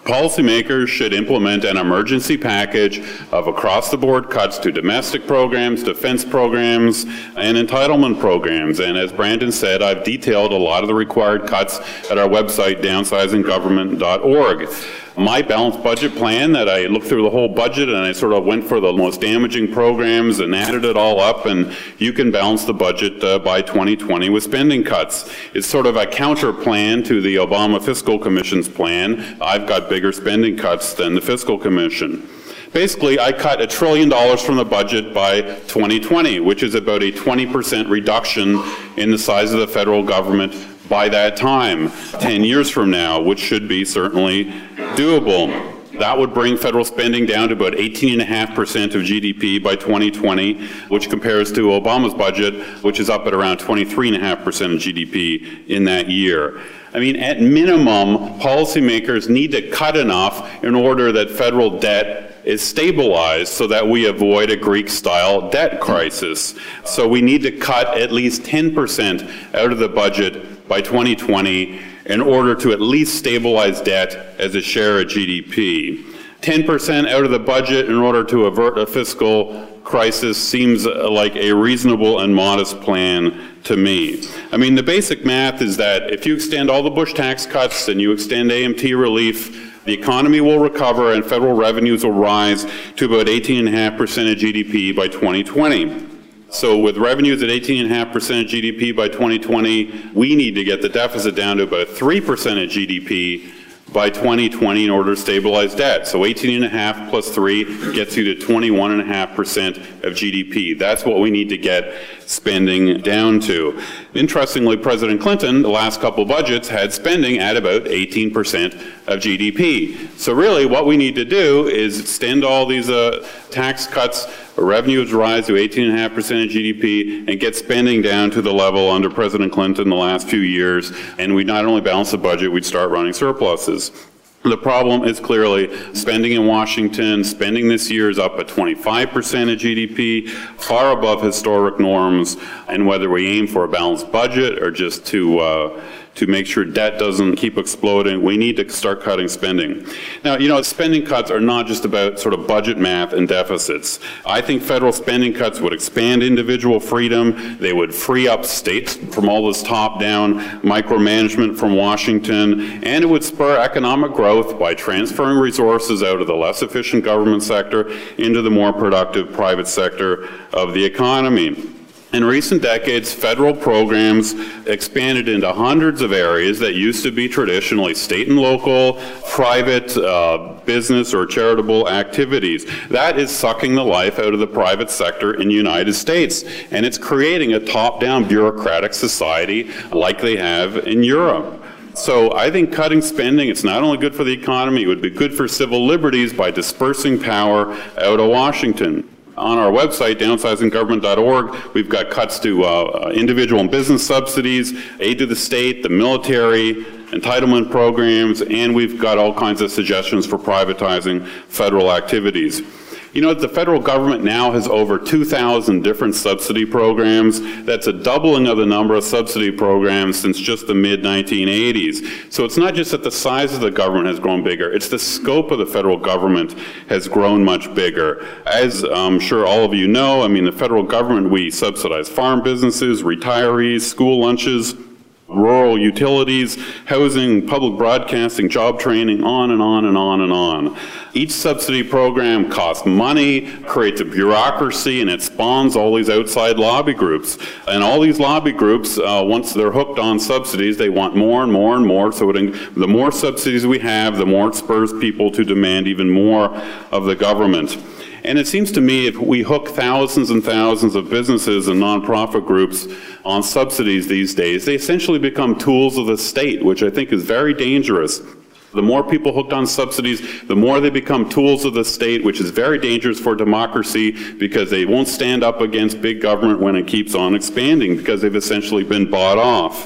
Policymakers should implement an emergency package of across-the-board cuts to domestic programs, defense programs, and entitlement programs. And as Brandon said, I've detailed a lot of the required cuts at our website, downsizing government dot org. My balanced budget plan that I looked through the whole budget and I sort of went for the most damaging programs and added it all up, and you can balance the budget uh, by twenty twenty with spending cuts. It's sort of a counter plan to the Obama Fiscal Commission's plan. I've got bigger spending cuts than the Fiscal Commission. Basically, I cut a trillion dollars from the budget by twenty twenty, which is about a twenty percent reduction in the size of the federal government by that time, ten years from now, which should be certainly doable. That would bring federal spending down to about eighteen point five percent of G D P by twenty twenty, which compares to Obama's budget, which is up at around twenty-three point five percent of G D P in that year. I mean, at minimum, policymakers need to cut enough in order that federal debt is stabilized so that we avoid a Greek-style debt crisis. So we need to cut at least ten percent out of the budget by twenty twenty in order to at least stabilize debt as a share of G D P. ten percent out of the budget in order to avert a fiscal crisis seems like a reasonable and modest plan to me. I mean, the basic math is that if you extend all the Bush tax cuts and you extend A M T relief, the economy will recover and federal revenues will rise to about eighteen point five percent of G D P by twenty twenty. So with revenues at eighteen point five percent of G D P by twenty twenty, we need to get the deficit down to about three percent of G D P by twenty twenty in order to stabilize debt. So eighteen point five plus three gets you to twenty-one point five percent of G D P. That's what we need to get spending down to. Interestingly, President Clinton, the last couple budgets, had spending at about eighteen percent of G D P. So really what we need to do is extend all these uh, tax cuts, revenues rise to eighteen point five percent of G D P, and get spending down to the level under President Clinton the last few years, and we not only balance the budget, we'd start running surpluses. The problem is clearly spending in Washington. Spending this year is up at twenty-five percent of G D P, far above historic norms, and whether we aim for a balanced budget or just to uh, to make sure debt doesn't keep exploding, we need to start cutting spending. Now, you know, spending cuts are not just about sort of budget math and deficits. I think federal spending cuts would expand individual freedom. They would free up states from all this top-down micromanagement from Washington, and it would spur economic growth by transferring resources out of the less efficient government sector into the more productive private sector of the economy. In recent decades, federal programs expanded into hundreds of areas that used to be traditionally state and local, private, uh, business or charitable activities. That is sucking the life out of the private sector in the United States, and it's creating a top-down bureaucratic society like they have in Europe. So I think cutting spending, it's not only good for the economy, it would be good for civil liberties by dispersing power out of Washington. On our website, downsizing government dot org, we've got cuts to uh, individual and business subsidies, aid to the state, the military, entitlement programs, and we've got all kinds of suggestions for privatizing federal activities. You know, the federal government now has over two thousand different subsidy programs. That's a doubling of the number of subsidy programs since just the mid nineteen eighties. So it's not just that the size of the government has grown bigger, it's the scope of the federal government has grown much bigger. As I'm sure all of you know, I mean, the federal government, we subsidize farm businesses, retirees, school lunches, rural utilities, housing, public broadcasting, job training, on and on and on and on. Each subsidy program costs money, creates a bureaucracy, and it spawns all these outside lobby groups. And all these lobby groups, uh, once they're hooked on subsidies, they want more and more and more. So it, the more subsidies we have, the more it spurs people to demand even more of the government. And it seems to me if we hook thousands and thousands of businesses and nonprofit groups on subsidies these days, they essentially become tools of the state, which I think is very dangerous. The more people hooked on subsidies, the more they become tools of the state, which is very dangerous for democracy because they won't stand up against big government when it keeps on expanding because they've essentially been bought off.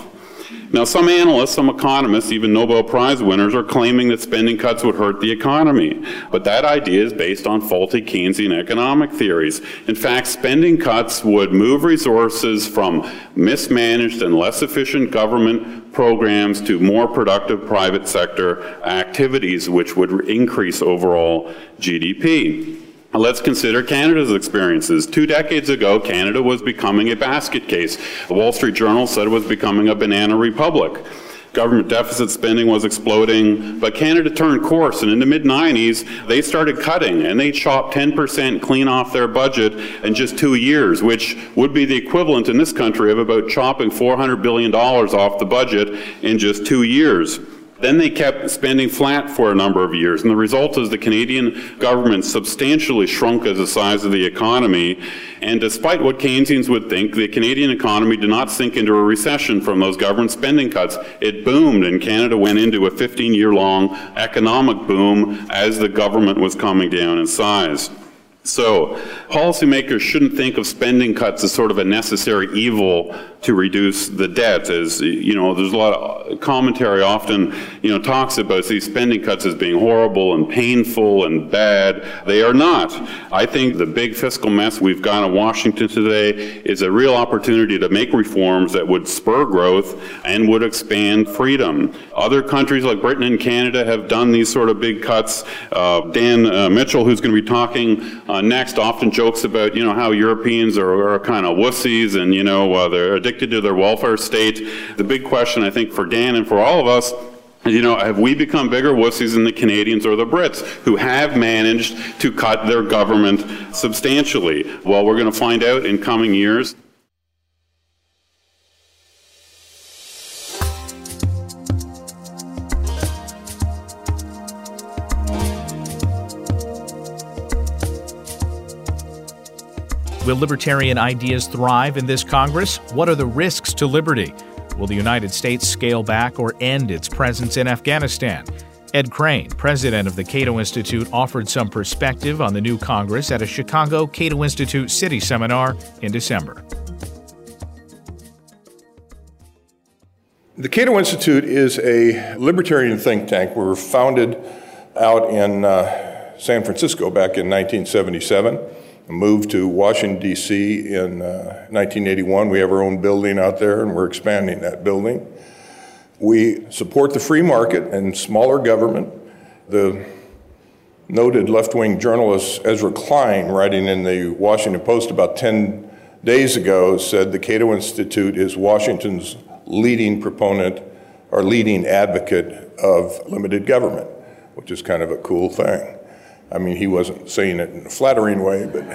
Now, some analysts, some economists, even Nobel Prize winners, are claiming that spending cuts would hurt the economy. But that idea is based on faulty Keynesian economic theories. In fact, spending cuts would move resources from mismanaged and less efficient government programs to more productive private sector activities, which would increase overall G D P. Let's consider Canada's experiences. Two decades ago, Canada was becoming a basket case. The Wall Street Journal said it was becoming a banana republic. Government deficit spending was exploding, but Canada turned course, and in the mid nineties, they started cutting, and they chopped ten percent clean off their budget in just two years, which would be the equivalent in this country of about chopping four hundred billion dollars off the budget in just two years. Then they kept spending flat for a number of years, and the result is the Canadian government substantially shrunk as the size of the economy, and despite what Keynesians would think, the Canadian economy did not sink into a recession from those government spending cuts. It boomed, and Canada went into a fifteen-year-long economic boom as the government was coming down in size. So policymakers shouldn't think of spending cuts as sort of a necessary evil to reduce the debt. As you know, there's a lot of commentary often, you know, talks about these spending cuts as being horrible and painful and bad. They are not. I think the big fiscal mess we've got in Washington today is a real opportunity to make reforms that would spur growth and would expand freedom. Other countries like Britain and Canada have done these sort of big cuts. Uh, Dan uh, Mitchell, who's going to be talking uh, next, often jokes about, you know, how Europeans are, are kind of wussies and, you know, uh, they're addicted to their welfare state. The big question, I think, for Dan and for all of us, you know, have we become bigger wussies than the Canadians or the Brits, who have managed to cut their government substantially? Well, we're going to find out in coming years. Will libertarian ideas thrive in this Congress? What are the risks to liberty? Will the United States scale back or end its presence in Afghanistan? Ed Crane, president of the Cato Institute, offered some perspective on the new Congress at a Chicago Cato Institute City Seminar in December. The Cato Institute is a libertarian think tank. We were founded out in uh, San Francisco back in nineteen seventy-seven. Moved to Washington, D C in uh, nineteen eighty-one. We have our own building out there, and we're expanding that building. We support the free market and smaller government. The noted left-wing journalist Ezra Klein, writing in the Washington Post about ten days ago, said the Cato Institute is Washington's leading proponent or leading advocate of limited government, which is kind of a cool thing. I mean, he wasn't saying it in a flattering way, but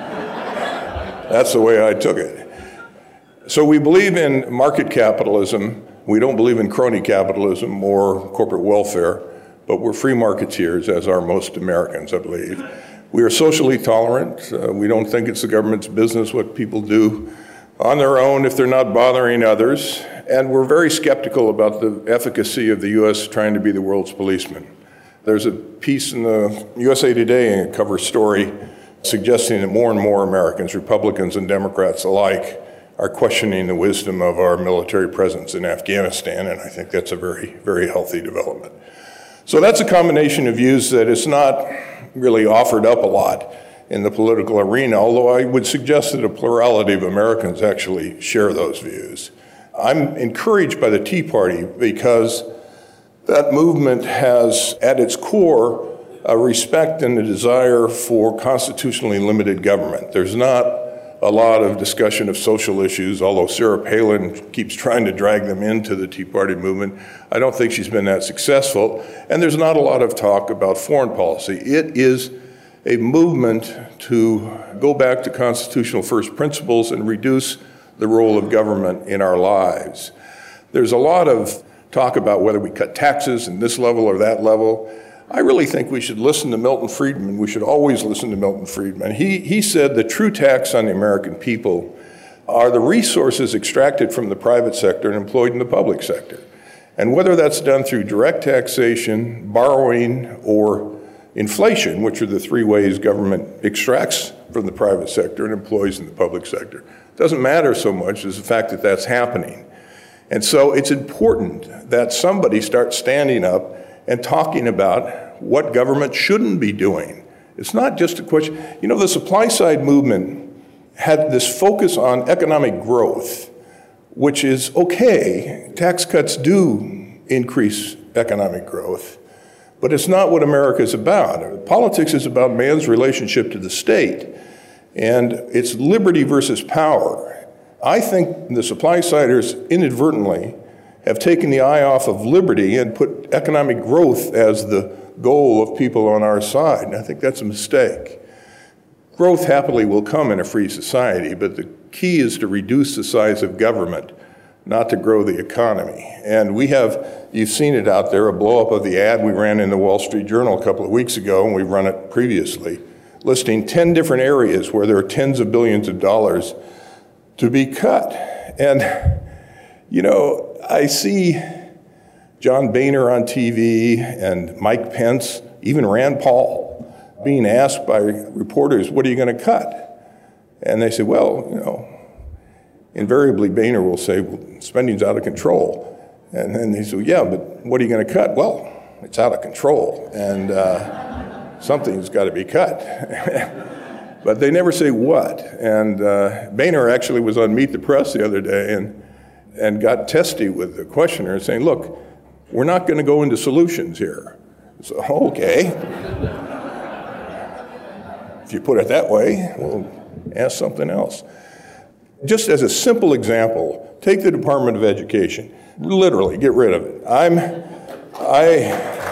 that's the way I took it. So we believe in market capitalism. We don't believe in crony capitalism or corporate welfare, but we're free marketeers, as are most Americans, I believe. We are socially tolerant. Uh, we don't think it's the government's business what people do on their own if they're not bothering others. And we're very skeptical about the efficacy of the U S trying to be the world's policeman. There's a piece in the U S A Today, a cover story, suggesting that more and more Americans, Republicans and Democrats alike, are questioning the wisdom of our military presence in Afghanistan, and I think that's a very, very healthy development. So that's a combination of views that is not really offered up a lot in the political arena, although I would suggest that a plurality of Americans actually share those views. I'm encouraged by the Tea Party because that movement has, at its core, a respect and a desire for constitutionally limited government. There's not a lot of discussion of social issues, although Sarah Palin keeps trying to drag them into the Tea Party movement. I don't think she's been that successful. And there's not a lot of talk about foreign policy. It is a movement to go back to constitutional first principles and reduce the role of government in our lives. There's a lot of talk about whether we cut taxes in this level or that level. I really think we should listen to Milton Friedman. We should always listen to Milton Friedman. He, he said the true tax on the American people are the resources extracted from the private sector and employed in the public sector. And whether that's done through direct taxation, borrowing, or inflation, which are the three ways government extracts from the private sector and employs in the public sector, doesn't matter so much as the fact that that's happening. And so it's important that somebody starts standing up and talking about what government shouldn't be doing. It's not just a question. You know, the supply side movement had this focus on economic growth, which is okay. Tax cuts do increase economic growth, but it's not what America is about. Politics is about man's relationship to the state, and it's liberty versus power. I think the supply siders inadvertently have taken the eye off of liberty and put economic growth as the goal of people on our side, and I think that's a mistake. Growth happily will come in a free society, but the key is to reduce the size of government, not to grow the economy. And we have, you've seen it out there, a blow-up of the ad we ran in the Wall Street Journal a couple of weeks ago, and we've run it previously, listing ten different areas where there are tens of billions of dollars to be cut. And, you know, I see John Boehner on T V and Mike Pence, even Rand Paul, being asked by reporters, what are you going to cut? And they say, well, you know, invariably Boehner will say, well, spending's out of control. And then they say, yeah, but what are you going to cut? Well, it's out of control, and uh, something's got to be cut. But they never say what. And uh, Boehner actually was on Meet the Press the other day and, and got testy with the questioner, saying, look, we're not going to go into solutions here. So, okay. If you put it that way, we'll ask something else. Just as a simple example, take the Department of Education. Literally, get rid of it. I'm, I,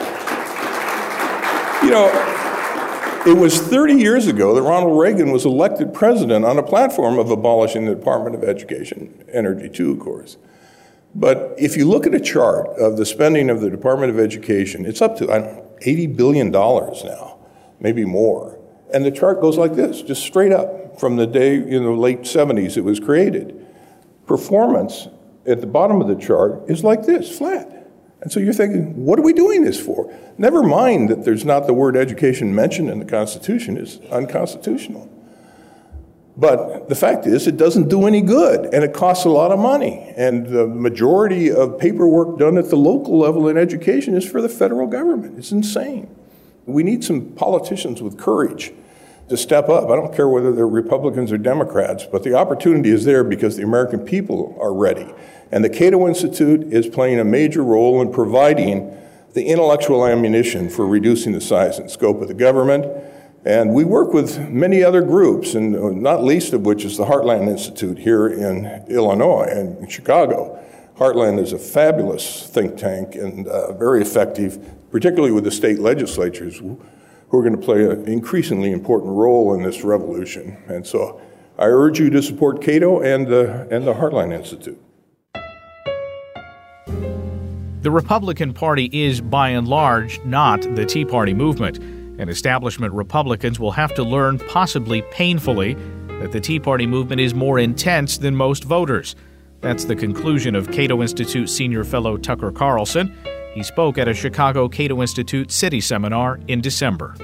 you know, it was thirty years ago that Ronald Reagan was elected president on a platform of abolishing the Department of Education, Energy too, of course. But if you look at a chart of the spending of the Department of Education, it's up to I don't know, eighty billion dollars now, maybe more. And the chart goes like this, just straight up from the day in the late seventies it was created. Performance at the bottom of the chart is like this, flat. And so you're thinking, what are we doing this for? Never mind that there's not the word education mentioned in the Constitution. It's unconstitutional. But the fact is, it doesn't do any good, and it costs a lot of money. And the majority of paperwork done at the local level in education is for the federal government. It's insane. We need some politicians with courage to step up. I don't care whether they're Republicans or Democrats, but the opportunity is there because the American people are ready. And the Cato Institute is playing a major role in providing the intellectual ammunition for reducing the size and scope of the government. And we work with many other groups, and not least of which is the Heartland Institute here in Illinois and in Chicago. Heartland is a fabulous think tank and uh, very effective, particularly with the state legislatures, who are going to play an increasingly important role in this revolution. And so I urge you to support Cato and, uh, and the Heartland Institute. The Republican Party is, by and large, not the Tea Party movement, and establishment Republicans will have to learn, possibly painfully, that the Tea Party movement is more intense than most voters. That's the conclusion of Cato Institute senior fellow Tucker Carlson. He spoke at a Chicago Cato Institute City Seminar in December.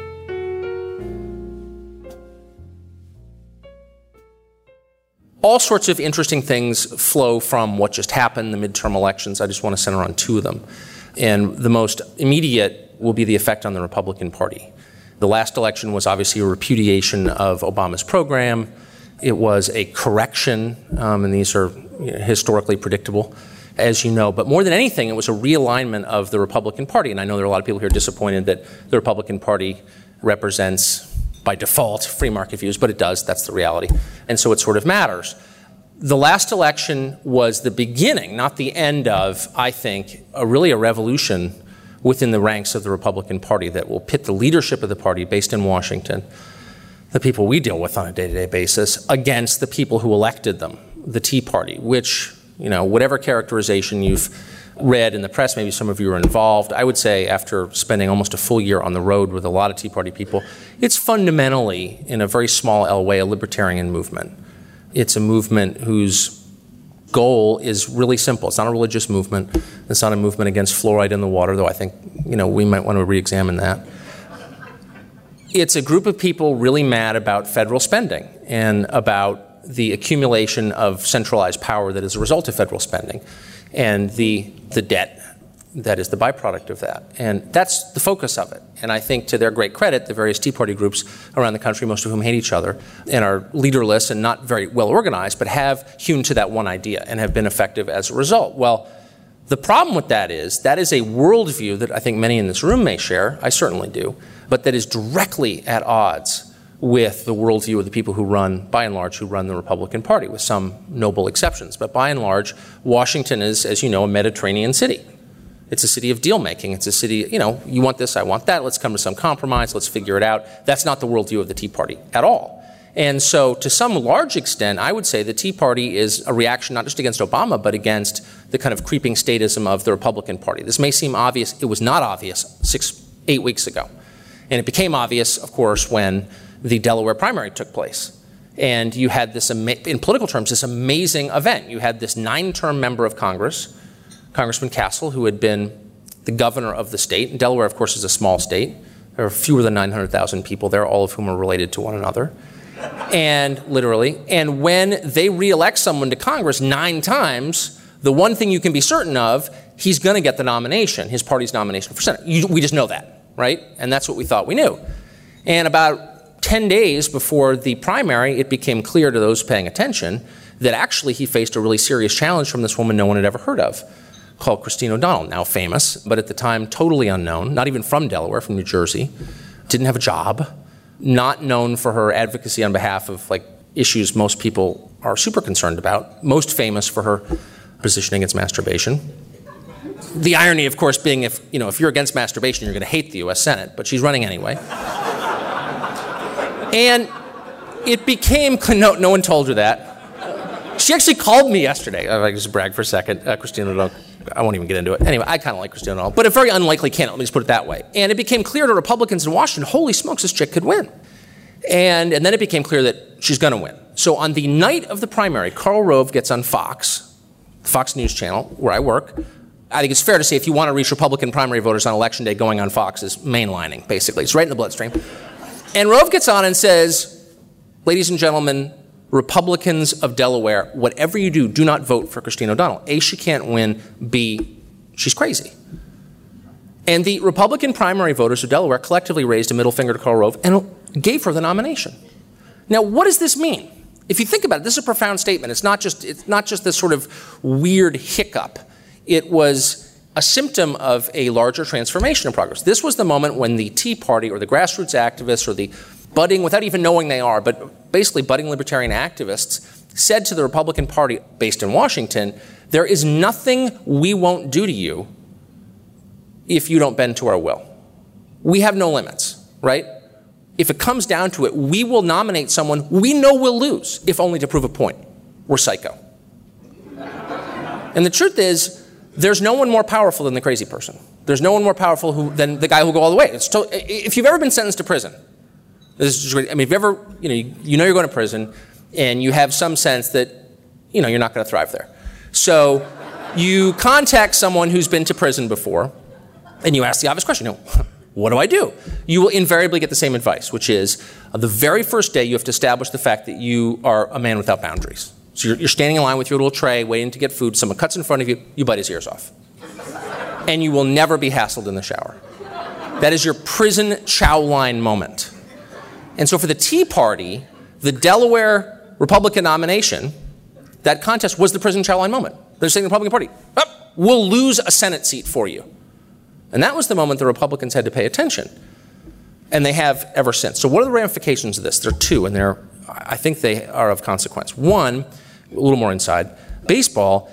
All sorts of interesting things flow from what just happened, the midterm elections. I just want to center on two of them. And the most immediate will be the effect on the Republican Party. The last election was obviously a repudiation of Obama's program. It was a correction, um, and these are you know, historically predictable, as you know. But more than anything, it was a realignment of the Republican Party. And I know there are a lot of people here disappointed that the Republican Party represents, by default, free market views, but it does. That's the reality. And so it sort of matters. The last election was the beginning, not the end of, I think, a really a revolution within the ranks of the Republican Party that will pit the leadership of the party based in Washington, the people we deal with on a day-to-day basis, against the people who elected them, the Tea Party, which, you know, whatever characterization you've read in the press, maybe some of you are involved, I would say after spending almost a full year on the road with a lot of Tea Party people, it's fundamentally, in a very small L way, a libertarian movement. It's a movement whose goal is really simple. It's not a religious movement. It's not a movement against fluoride in the water, though I think, you know, we might want to re-examine that. It's a group of people really mad about federal spending and about the accumulation of centralized power that is a result of federal spending. and the the debt that is the byproduct of that. And that's the focus of it. And I think to their great credit, the various Tea Party groups around the country, most of whom hate each other and are leaderless and not very well organized, but have hewn to that one idea and have been effective as a result. Well, the problem with that is that is a worldview that I think many in this room may share, I certainly do, but that is directly at odds with the worldview of the people who run, by and large, who run the Republican Party, with some noble exceptions. But by and large, Washington is, as you know, a Mediterranean city. It's a city of deal-making. It's a city, you know, you want this, I want that, let's come to some compromise, let's figure it out. That's not the worldview of the Tea Party at all. And so to some large extent, I would say the Tea Party is a reaction not just against Obama, but against the kind of creeping statism of the Republican Party. This may seem obvious. It was not obvious six, eight weeks ago. And it became obvious, of course, when the Delaware primary took place. And you had this, ama- in political terms, this amazing event. You had this nine-term member of Congress, Congressman Castle, who had been the governor of the state. And Delaware, of course, is a small state. There are fewer than nine hundred thousand people there, all of whom are related to one another. And literally, and when they re-elect someone to Congress nine times, the one thing you can be certain of, he's going to get the nomination, his party's nomination for Senate. You, we just know that, right? And that's what we thought we knew. And about ten days before the primary, it became clear to those paying attention that actually he faced a really serious challenge from this woman no one had ever heard of, called Christine O'Donnell, now famous, but at the time totally unknown, not even from Delaware, from New Jersey, didn't have a job, not known for her advocacy on behalf of like issues most people are super concerned about, most famous for her position against masturbation. The irony, of course, being if, you know, if you're against masturbation, you're going to hate the U S Senate, but she's running anyway. And it became, no, no one told her that. She actually called me yesterday. I just brag for a second, uh, Christine O'Donnell. I won't even get into it. Anyway, I kind of like Christine O'Donnell, but a very unlikely candidate, let me just put it that way. And it became clear to Republicans in Washington, holy smokes, this chick could win. And, and then it became clear that she's going to win. So on the night of the primary, Karl Rove gets on Fox, Fox News Channel, where I work. I think it's fair to say if you want to reach Republican primary voters on Election Day, going on Fox is mainlining, basically. It's right in the bloodstream. And Rove gets on and says, ladies and gentlemen, Republicans of Delaware, whatever you do, do not vote for Christine O'Donnell. A, she can't win. B, she's crazy. And the Republican primary voters of Delaware collectively raised a middle finger to Karl Rove and gave her the nomination. Now, what does this mean? If you think about it, this is a profound statement. It's not just, it's not just this sort of weird hiccup. It was a symptom of a larger transformation in progress. This was the moment when the Tea Party or the grassroots activists or the budding, without even knowing they are, but basically budding libertarian activists said to the Republican Party based in Washington, there is nothing we won't do to you if you don't bend to our will. We have no limits, right? If it comes down to it, we will nominate someone we know will lose, if only to prove a point. We're psycho. And the truth is, there's no one more powerful than the crazy person. There's no one more powerful who, than the guy who'll go all the way. It's to, if you've ever been sentenced to prison, this is, I mean, if you ever, you know, you, you know you're going to prison, and you have some sense that, you know, you're not going to thrive there. So you contact someone who's been to prison before, and you ask the obvious question, you know, what do I do? You will invariably get the same advice, which is, uh, the very first day you have to establish the fact that you are a man without boundaries. So you're, you're standing in line with your little tray, waiting to get food, someone cuts in front of you, you bite his ears off. And you will never be hassled in the shower. That is your prison chow line moment. And so for the Tea Party, the Delaware Republican nomination, that contest was the prison chow line moment. They're saying the Republican Party, oh, we'll lose a Senate seat for you. And that was the moment the Republicans had to pay attention. And they have ever since. So what are the ramifications of this? There are two, and they're, I think they are of consequence. One, a little more inside, baseball,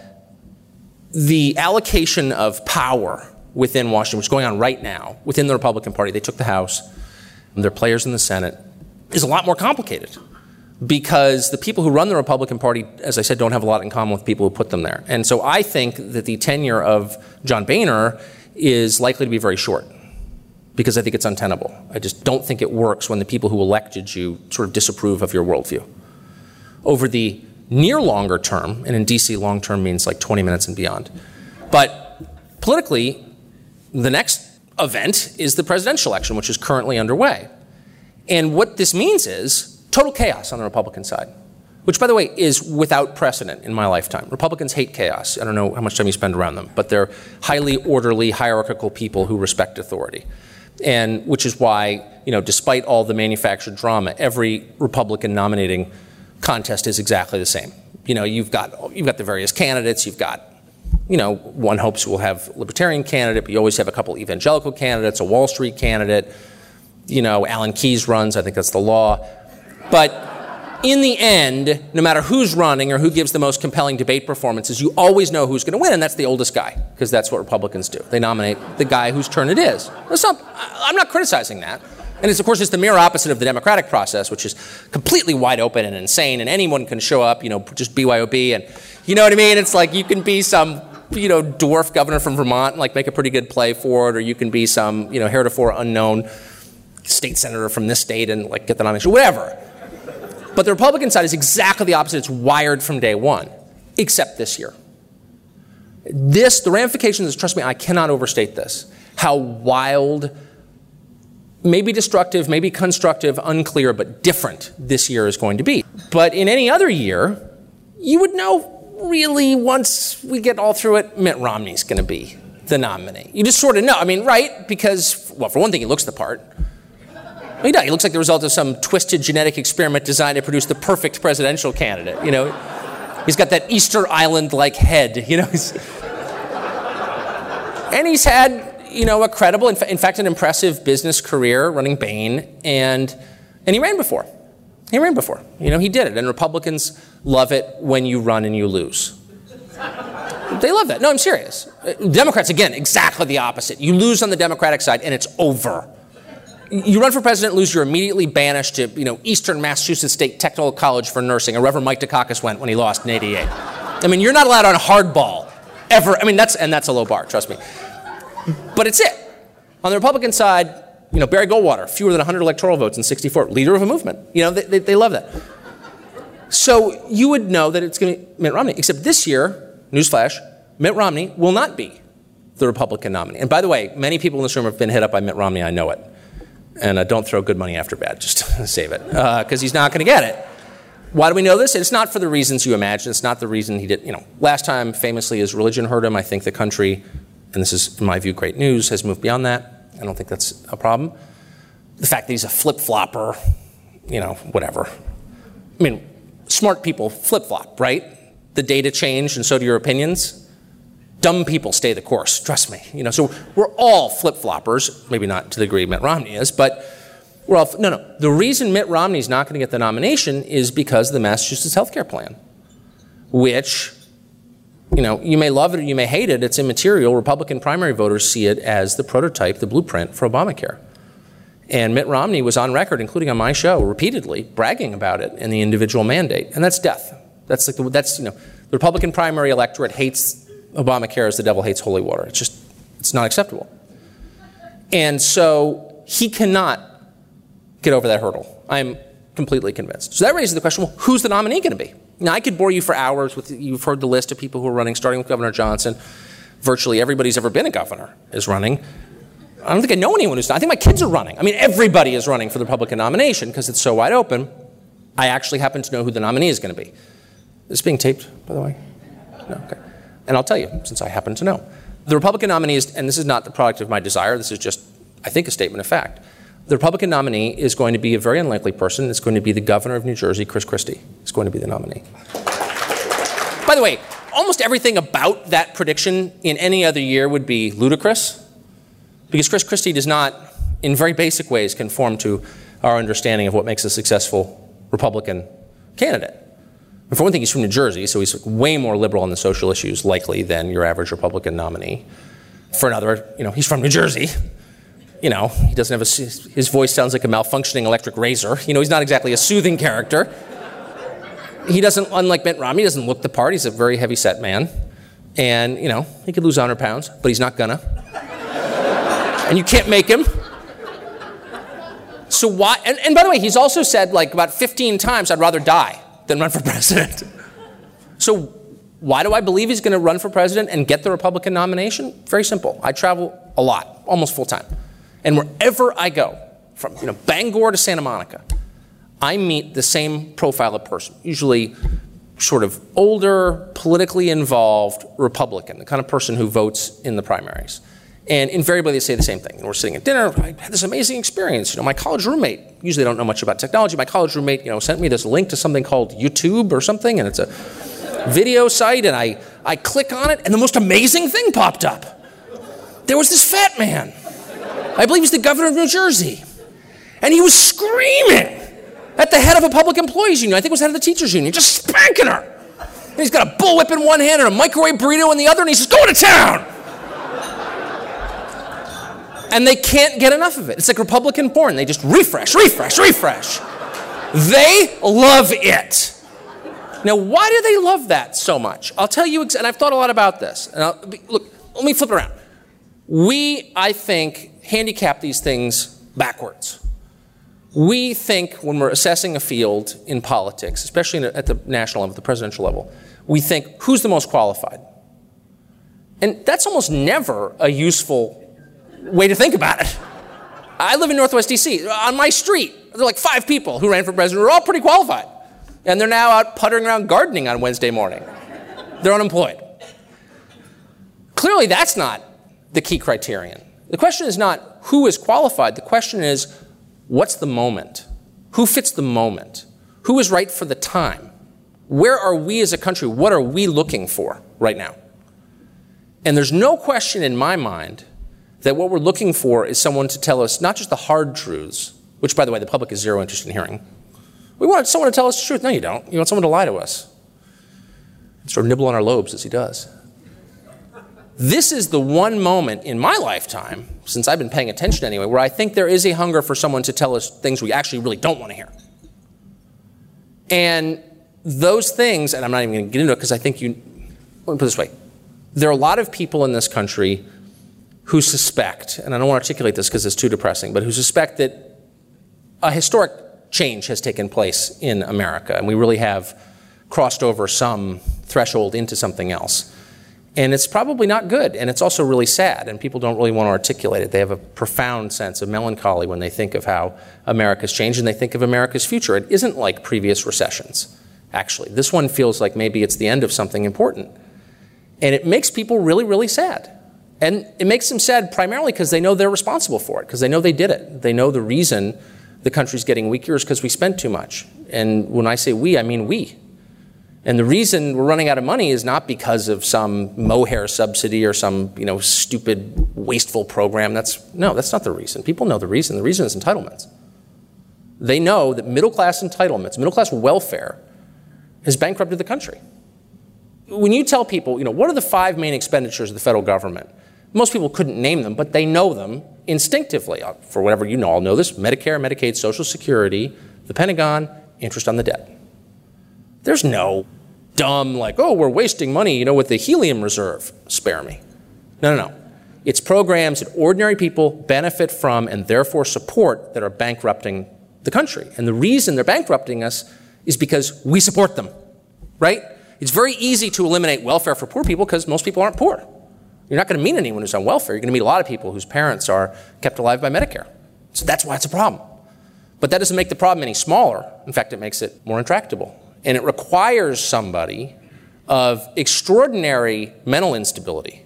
the allocation of power within Washington, which is going on right now, within the Republican Party, they took the House, and their players in the Senate, is a lot more complicated. Because the people who run the Republican Party, as I said, don't have a lot in common with people who put them there. And so I think that the tenure of John Boehner is likely to be very short, because I think it's untenable. I just don't think it works when the people who elected you sort of disapprove of your worldview. Over the near longer term, and in D C long term means like twenty minutes and beyond, but politically, the next event is the presidential election, which is currently underway. And what this means is total chaos on the Republican side. which, by the way, is without precedent in my lifetime. Republicans hate chaos. I don't know how much time you spend around them, but they're highly orderly, hierarchical people who respect authority. And which is why, you know, despite all the manufactured drama, every Republican nominating contest is exactly the same. You know, you've got you've got the various candidates. You've got, you know, one hopes we'll have a libertarian candidate, but you always have a couple evangelical candidates, a Wall Street candidate. You know, Alan Keyes runs. I think that's the law. But in the end, no matter who's running or who gives the most compelling debate performances, you always know who's going to win, and that's the oldest guy, because that's what Republicans do. They nominate the guy whose turn it is. That's not, I'm not criticizing that. And it's, of course, it's the mirror opposite of the democratic process, which is completely wide open and insane, and anyone can show up, you know, just B Y O B, and you know what I mean? It's like you can be some, you know, dwarf governor from Vermont and, like, make a pretty good play for it, or you can be some, you know, heretofore unknown state senator from this state and, like, get the nomination, whatever. But the Republican side is exactly the opposite. It's wired from day one, except this year. This, the ramifications, trust me, I cannot overstate this, how wild, maybe destructive, maybe constructive, unclear, but different this year is going to be. But in any other year, you would know really once we get all through it, Mitt Romney's going to be the nominee. You just sort of know. I mean, right? Because, well, for one thing, he looks the part. He does. He looks like the result of some twisted genetic experiment designed to produce the perfect presidential candidate. You know, he's got that Easter Island-like head. You know, he's, and he's had, you know, a credible, in, fa- in fact, an impressive business career running Bain, and and he ran before. He ran before. You know, he did it, and Republicans love it when you run and you lose. They love that. No, I'm serious. Democrats, again, exactly the opposite. You lose on the Democratic side, and it's over. You run for president, lose, you're immediately banished to, you know, Eastern Massachusetts State Technical College for nursing, or Reverend Mike Dukakis went when he lost in eighty-eight. I mean, you're not allowed on hardball, ever. I mean, that's, and that's a low bar, trust me. But it's it. On the Republican side, you know, Barry Goldwater, fewer than one hundred electoral votes in sixty-four, leader of a movement. You know, they, they, they love that. So you would know that it's going to be Mitt Romney, except this year, newsflash, Mitt Romney will not be the Republican nominee. And by the way, many people in this room have been hit up by Mitt Romney, I know it. And uh, don't throw good money after bad, just save it, because uh, he's not going to get it. Why do we know this? It's not for the reasons you imagine. It's not the reason he did, you know, last time, famously, his religion hurt him. I think the country, and this is, in my view, great news, has moved beyond that. I don't think that's a problem. The fact that he's a flip-flopper, you know, whatever. I mean, smart people flip-flop, right? The data changed, and so do your opinions. Dumb people stay the course, trust me. You know, so we're all flip-floppers, maybe not to the degree Mitt Romney is, but we're all, no, no. The reason Mitt Romney's not going to get the nomination is because of the Massachusetts health care plan, which, you know, you may love it or you may hate it, it's immaterial. Republican primary voters see it as the prototype, the blueprint for Obamacare. And Mitt Romney was on record, including on my show, repeatedly bragging about it in the individual mandate, and that's death. That's like the, that's, you know, the Republican primary electorate hates Obamacare as the devil hates holy water. It's just, it's not acceptable. And so he cannot get over that hurdle. I'm completely convinced. So that raises the question, well, who's the nominee going to be? Now, I could bore you for hours with, you've heard the list of people who are running, starting with Governor Johnson. Virtually everybody who's ever been a governor is running. I don't think I know anyone who's not. I think my kids are running. I mean, everybody is running for the Republican nomination because it's so wide open. I actually happen to know who the nominee is going to be. Is this being taped, by the way? No, okay. And I'll tell you, since I happen to know. The Republican nominee is, and this is not the product of my desire, this is just, I think, a statement of fact. The Republican nominee is going to be a very unlikely person. It's going to be the governor of New Jersey, Chris Christie. Is going to be the nominee. By the way, almost everything about that prediction in any other year would be ludicrous, because Chris Christie does not, in very basic ways, conform to our understanding of what makes a successful Republican candidate. And for one thing, he's from New Jersey, so he's way more liberal on the social issues, likely, than your average Republican nominee. For another, you know, he's from New Jersey. You know, he doesn't have a, his voice sounds like a malfunctioning electric razor. You know, he's not exactly a soothing character. He doesn't, unlike Mitt Romney, he doesn't look the part. He's a very heavy-set man. And, you know, he could lose one hundred pounds, but he's not gonna. And you can't make him. So why, and, and by the way, he's also said, like, about fifteen times, I'd rather die than run for president. So why do I believe he's going to run for president and get the Republican nomination? Very simple. I travel a lot, almost full time. And wherever I go, from, you know, Bangor to Santa Monica, I meet the same profile of person, usually sort of older, politically involved Republican, the kind of person who votes in the primaries. And invariably they say the same thing. And we're sitting at dinner, I had this amazing experience. You know, my college roommate, usually don't know much about technology, my college roommate, you know, sent me this link to something called YouTube or something, and it's a video site, and I, I click on it, and the most amazing thing popped up. There was this fat man. I believe he's the governor of New Jersey. And he was screaming at the head of a public employees union, I think it was the head of the teachers union, just spanking her. And he's got a bullwhip in one hand and a microwave burrito in the other, and he says, "Go to town!" And they can't get enough of it. It's like Republican porn. They just refresh, refresh, refresh. They love it. Now, why do they love that so much? I'll tell you, and I've thought a lot about this. And I'll, look, let me flip it around. We, I think, handicap these things backwards. We think when we're assessing a field in politics, especially at the national level, the presidential level, we think, who's the most qualified? And that's almost never a useful way to think about it. I live in Northwest D C. On my street, there are like five people who ran for president who are all pretty qualified. And they're now out puttering around gardening on Wednesday morning. They're unemployed. Clearly, that's not the key criterion. The question is not who is qualified. The question is, what's the moment? Who fits the moment? Who is right for the time? Where are we as a country? What are we looking for right now? And there's no question in my mind that what we're looking for is someone to tell us not just the hard truths, which, by the way, the public has zero interest in hearing. We want someone to tell us the truth. No, you don't. You want someone to lie to us. Sort of nibble on our lobes as he does. This is the one moment in my lifetime, since I've been paying attention anyway, where I think there is a hunger for someone to tell us things we actually really don't want to hear. And those things, and I'm not even going to get into it because I think you, let me put it this way. There are a lot of people in this country who suspect, and I don't want to articulate this because it's too depressing, but who suspect that a historic change has taken place in America, and we really have crossed over some threshold into something else. And it's probably not good, and it's also really sad, and people don't really want to articulate it. They have a profound sense of melancholy when they think of how America's changed, and they think of America's future. It isn't like previous recessions, actually. This one feels like maybe it's the end of something important. And it makes people really, really sad. And it makes them sad primarily because they know they're responsible for it, because they know they did it. They know the reason the country's getting weaker is because we spent too much. And when I say we, I mean we. And the reason we're running out of money is not because of some mohair subsidy or some, you know, stupid, wasteful program. That's no, that's not the reason. People know the reason. The reason is entitlements. They know that middle-class entitlements, middle-class welfare, has bankrupted the country. When you tell people, you know, what are the five main expenditures of the federal government? Most people couldn't name them, but they know them instinctively. For whatever you know, I'll know this: Medicare, Medicaid, Social Security, the Pentagon, interest on the debt. There's no dumb, like, oh, we're wasting money, you know, with the helium reserve. Spare me. No, no, no. It's programs that ordinary people benefit from and therefore support that are bankrupting the country. And the reason they're bankrupting us is because we support them, right? It's very easy to eliminate welfare for poor people because most people aren't poor. You're not going to meet anyone who's on welfare. You're going to meet a lot of people whose parents are kept alive by Medicare. So that's why it's a problem. But that doesn't make the problem any smaller. In fact, it makes it more intractable. And it requires somebody of extraordinary mental instability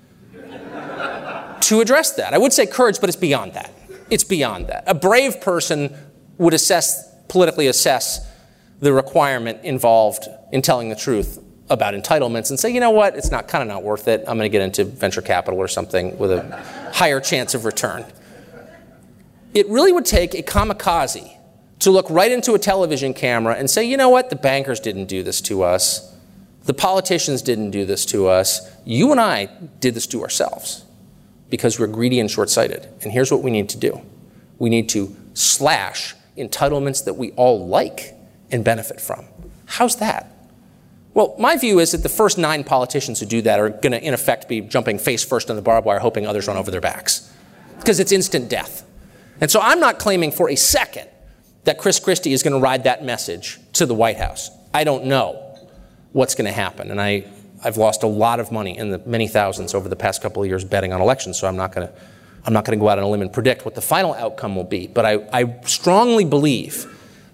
to address that. I would say courage, but it's beyond that. It's beyond that. A brave person would assess, politically assess the requirement involved in telling the truth about entitlements and say, you know what, it's not kind of not worth it. I'm going to get into venture capital or something with a higher chance of return. It really would take a kamikaze to look right into a television camera and say, you know what, the bankers didn't do this to us. The politicians didn't do this to us. You and I did this to ourselves because we're greedy and short-sighted. And here's what we need to do. We need to slash entitlements that we all like and benefit from. How's that? Well, my view is that the first nine politicians who do that are going to, in effect, be jumping face first on the barbed wire, hoping others run over their backs, because it's instant death. And so I'm not claiming for a second that Chris Christie is going to ride that message to the White House. I don't know what's going to happen, and I, I've lost a lot of money in the many thousands over the past couple of years betting on elections, so I'm not going to I'm not going to go out on a limb and predict what the final outcome will be. But I, I strongly believe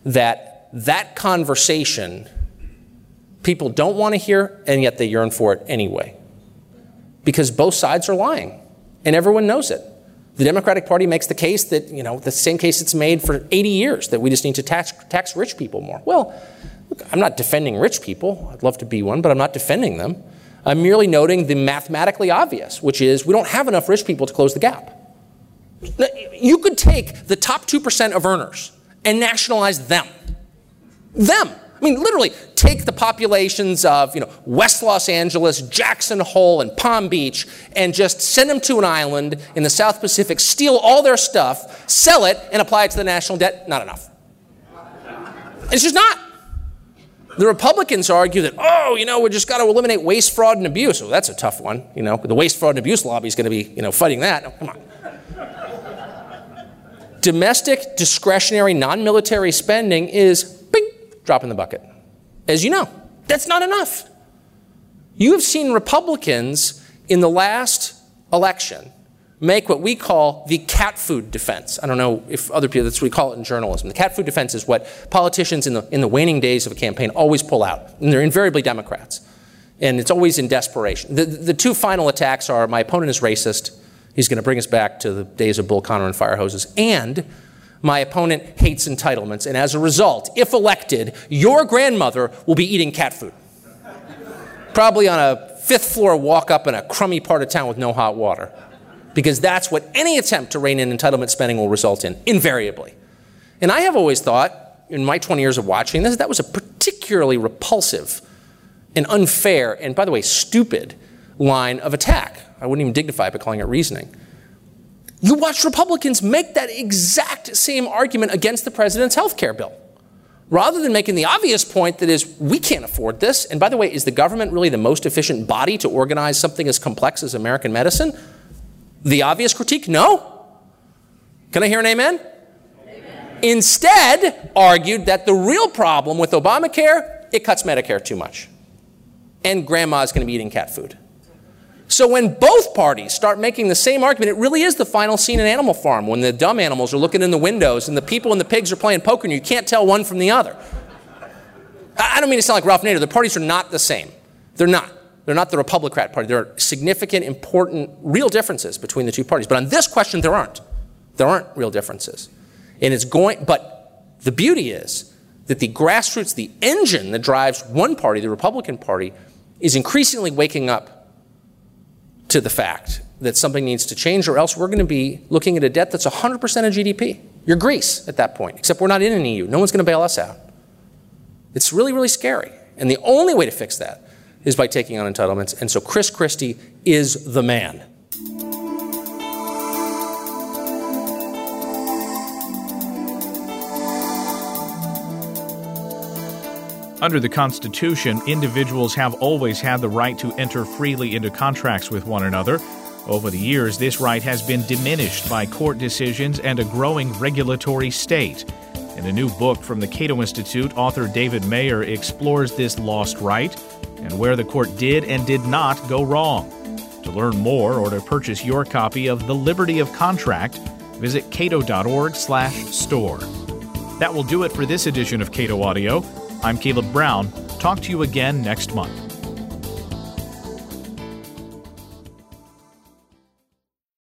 that that conversation people don't want to hear, and yet they yearn for it anyway. Because both sides are lying, and everyone knows it. The Democratic Party makes the case that, you know, the same case it's made for eighty years, that we just need to tax, tax rich people more. Well, look, I'm not defending rich people. I'd love to be one, but I'm not defending them. I'm merely noting the mathematically obvious, which is we don't have enough rich people to close the gap. You could take the top two percent of earners and nationalize them. Them. I mean, literally, take the populations of, you know, West Los Angeles, Jackson Hole, and Palm Beach, and just send them to an island in the South Pacific, steal all their stuff, sell it, and apply it to the national debt. Not enough. It's just not. The Republicans argue that, oh, you know, we just got to eliminate waste, fraud, and abuse. Well, that's a tough one. You know, the waste, fraud, and abuse lobby is going to be, you know, fighting that. No, come on. Domestic, discretionary, non-military spending is, bing, drop in the bucket. As you know, that's not enough. You have seen Republicans in the last election make what we call the cat food defense. I don't know if other people, that's what we call it in journalism. The cat food defense is what politicians in the, in the waning days of a campaign always pull out. And they're invariably Democrats. And it's always in desperation. The, the two final attacks are, my opponent is racist. He's going to bring us back to the days of Bull Connor and fire hoses. And my opponent hates entitlements. And as a result, if elected, your grandmother will be eating cat food. Probably on a fifth floor walk up in a crummy part of town with no hot water. Because that's what any attempt to rein in entitlement spending will result in, invariably. And I have always thought, in my twenty years of watching this, that was a particularly repulsive and unfair, and by the way, stupid line of attack. I wouldn't even dignify it by calling it reasoning. You watch Republicans make that exact same argument against the president's health care bill. Rather than making the obvious point that is, we can't afford this, and by the way, is the government really the most efficient body to organize something as complex as American medicine? The obvious critique, no. Can I hear an amen? Amen? Instead, argued that the real problem with Obamacare, it cuts Medicare too much. And grandma's going to be eating cat food. So when both parties start making the same argument, it really is the final scene in Animal Farm when the dumb animals are looking in the windows and the people and the pigs are playing poker and you can't tell one from the other. I don't mean to sound like Ralph Nader. The parties are not the same. They're not. They're not the Republican Party. There are significant, important, real differences between the two parties. But on this question, there aren't. There aren't real differences. And it's going, but the beauty is that the grassroots, the engine that drives one party, the Republican Party, is increasingly waking up to the fact that something needs to change, or else we're going to be looking at a debt that's one hundred percent of G D P. You're Greece at that point, except we're not in an E U. No one's going to bail us out. It's really, really scary. And the only way to fix that is by taking on entitlements. And so Chris Christie is the man. Under the Constitution, individuals have always had the right to enter freely into contracts with one another. Over the years, this right has been diminished by court decisions and a growing regulatory state. In a new book from the Cato Institute, author David Mayer explores this lost right and where the court did and did not go wrong. To learn more or to purchase your copy of The Liberty of Contract, visit cato.org slash store. That will do it for this edition of Cato Audio. I'm Caleb Brown. Talk to you again next month.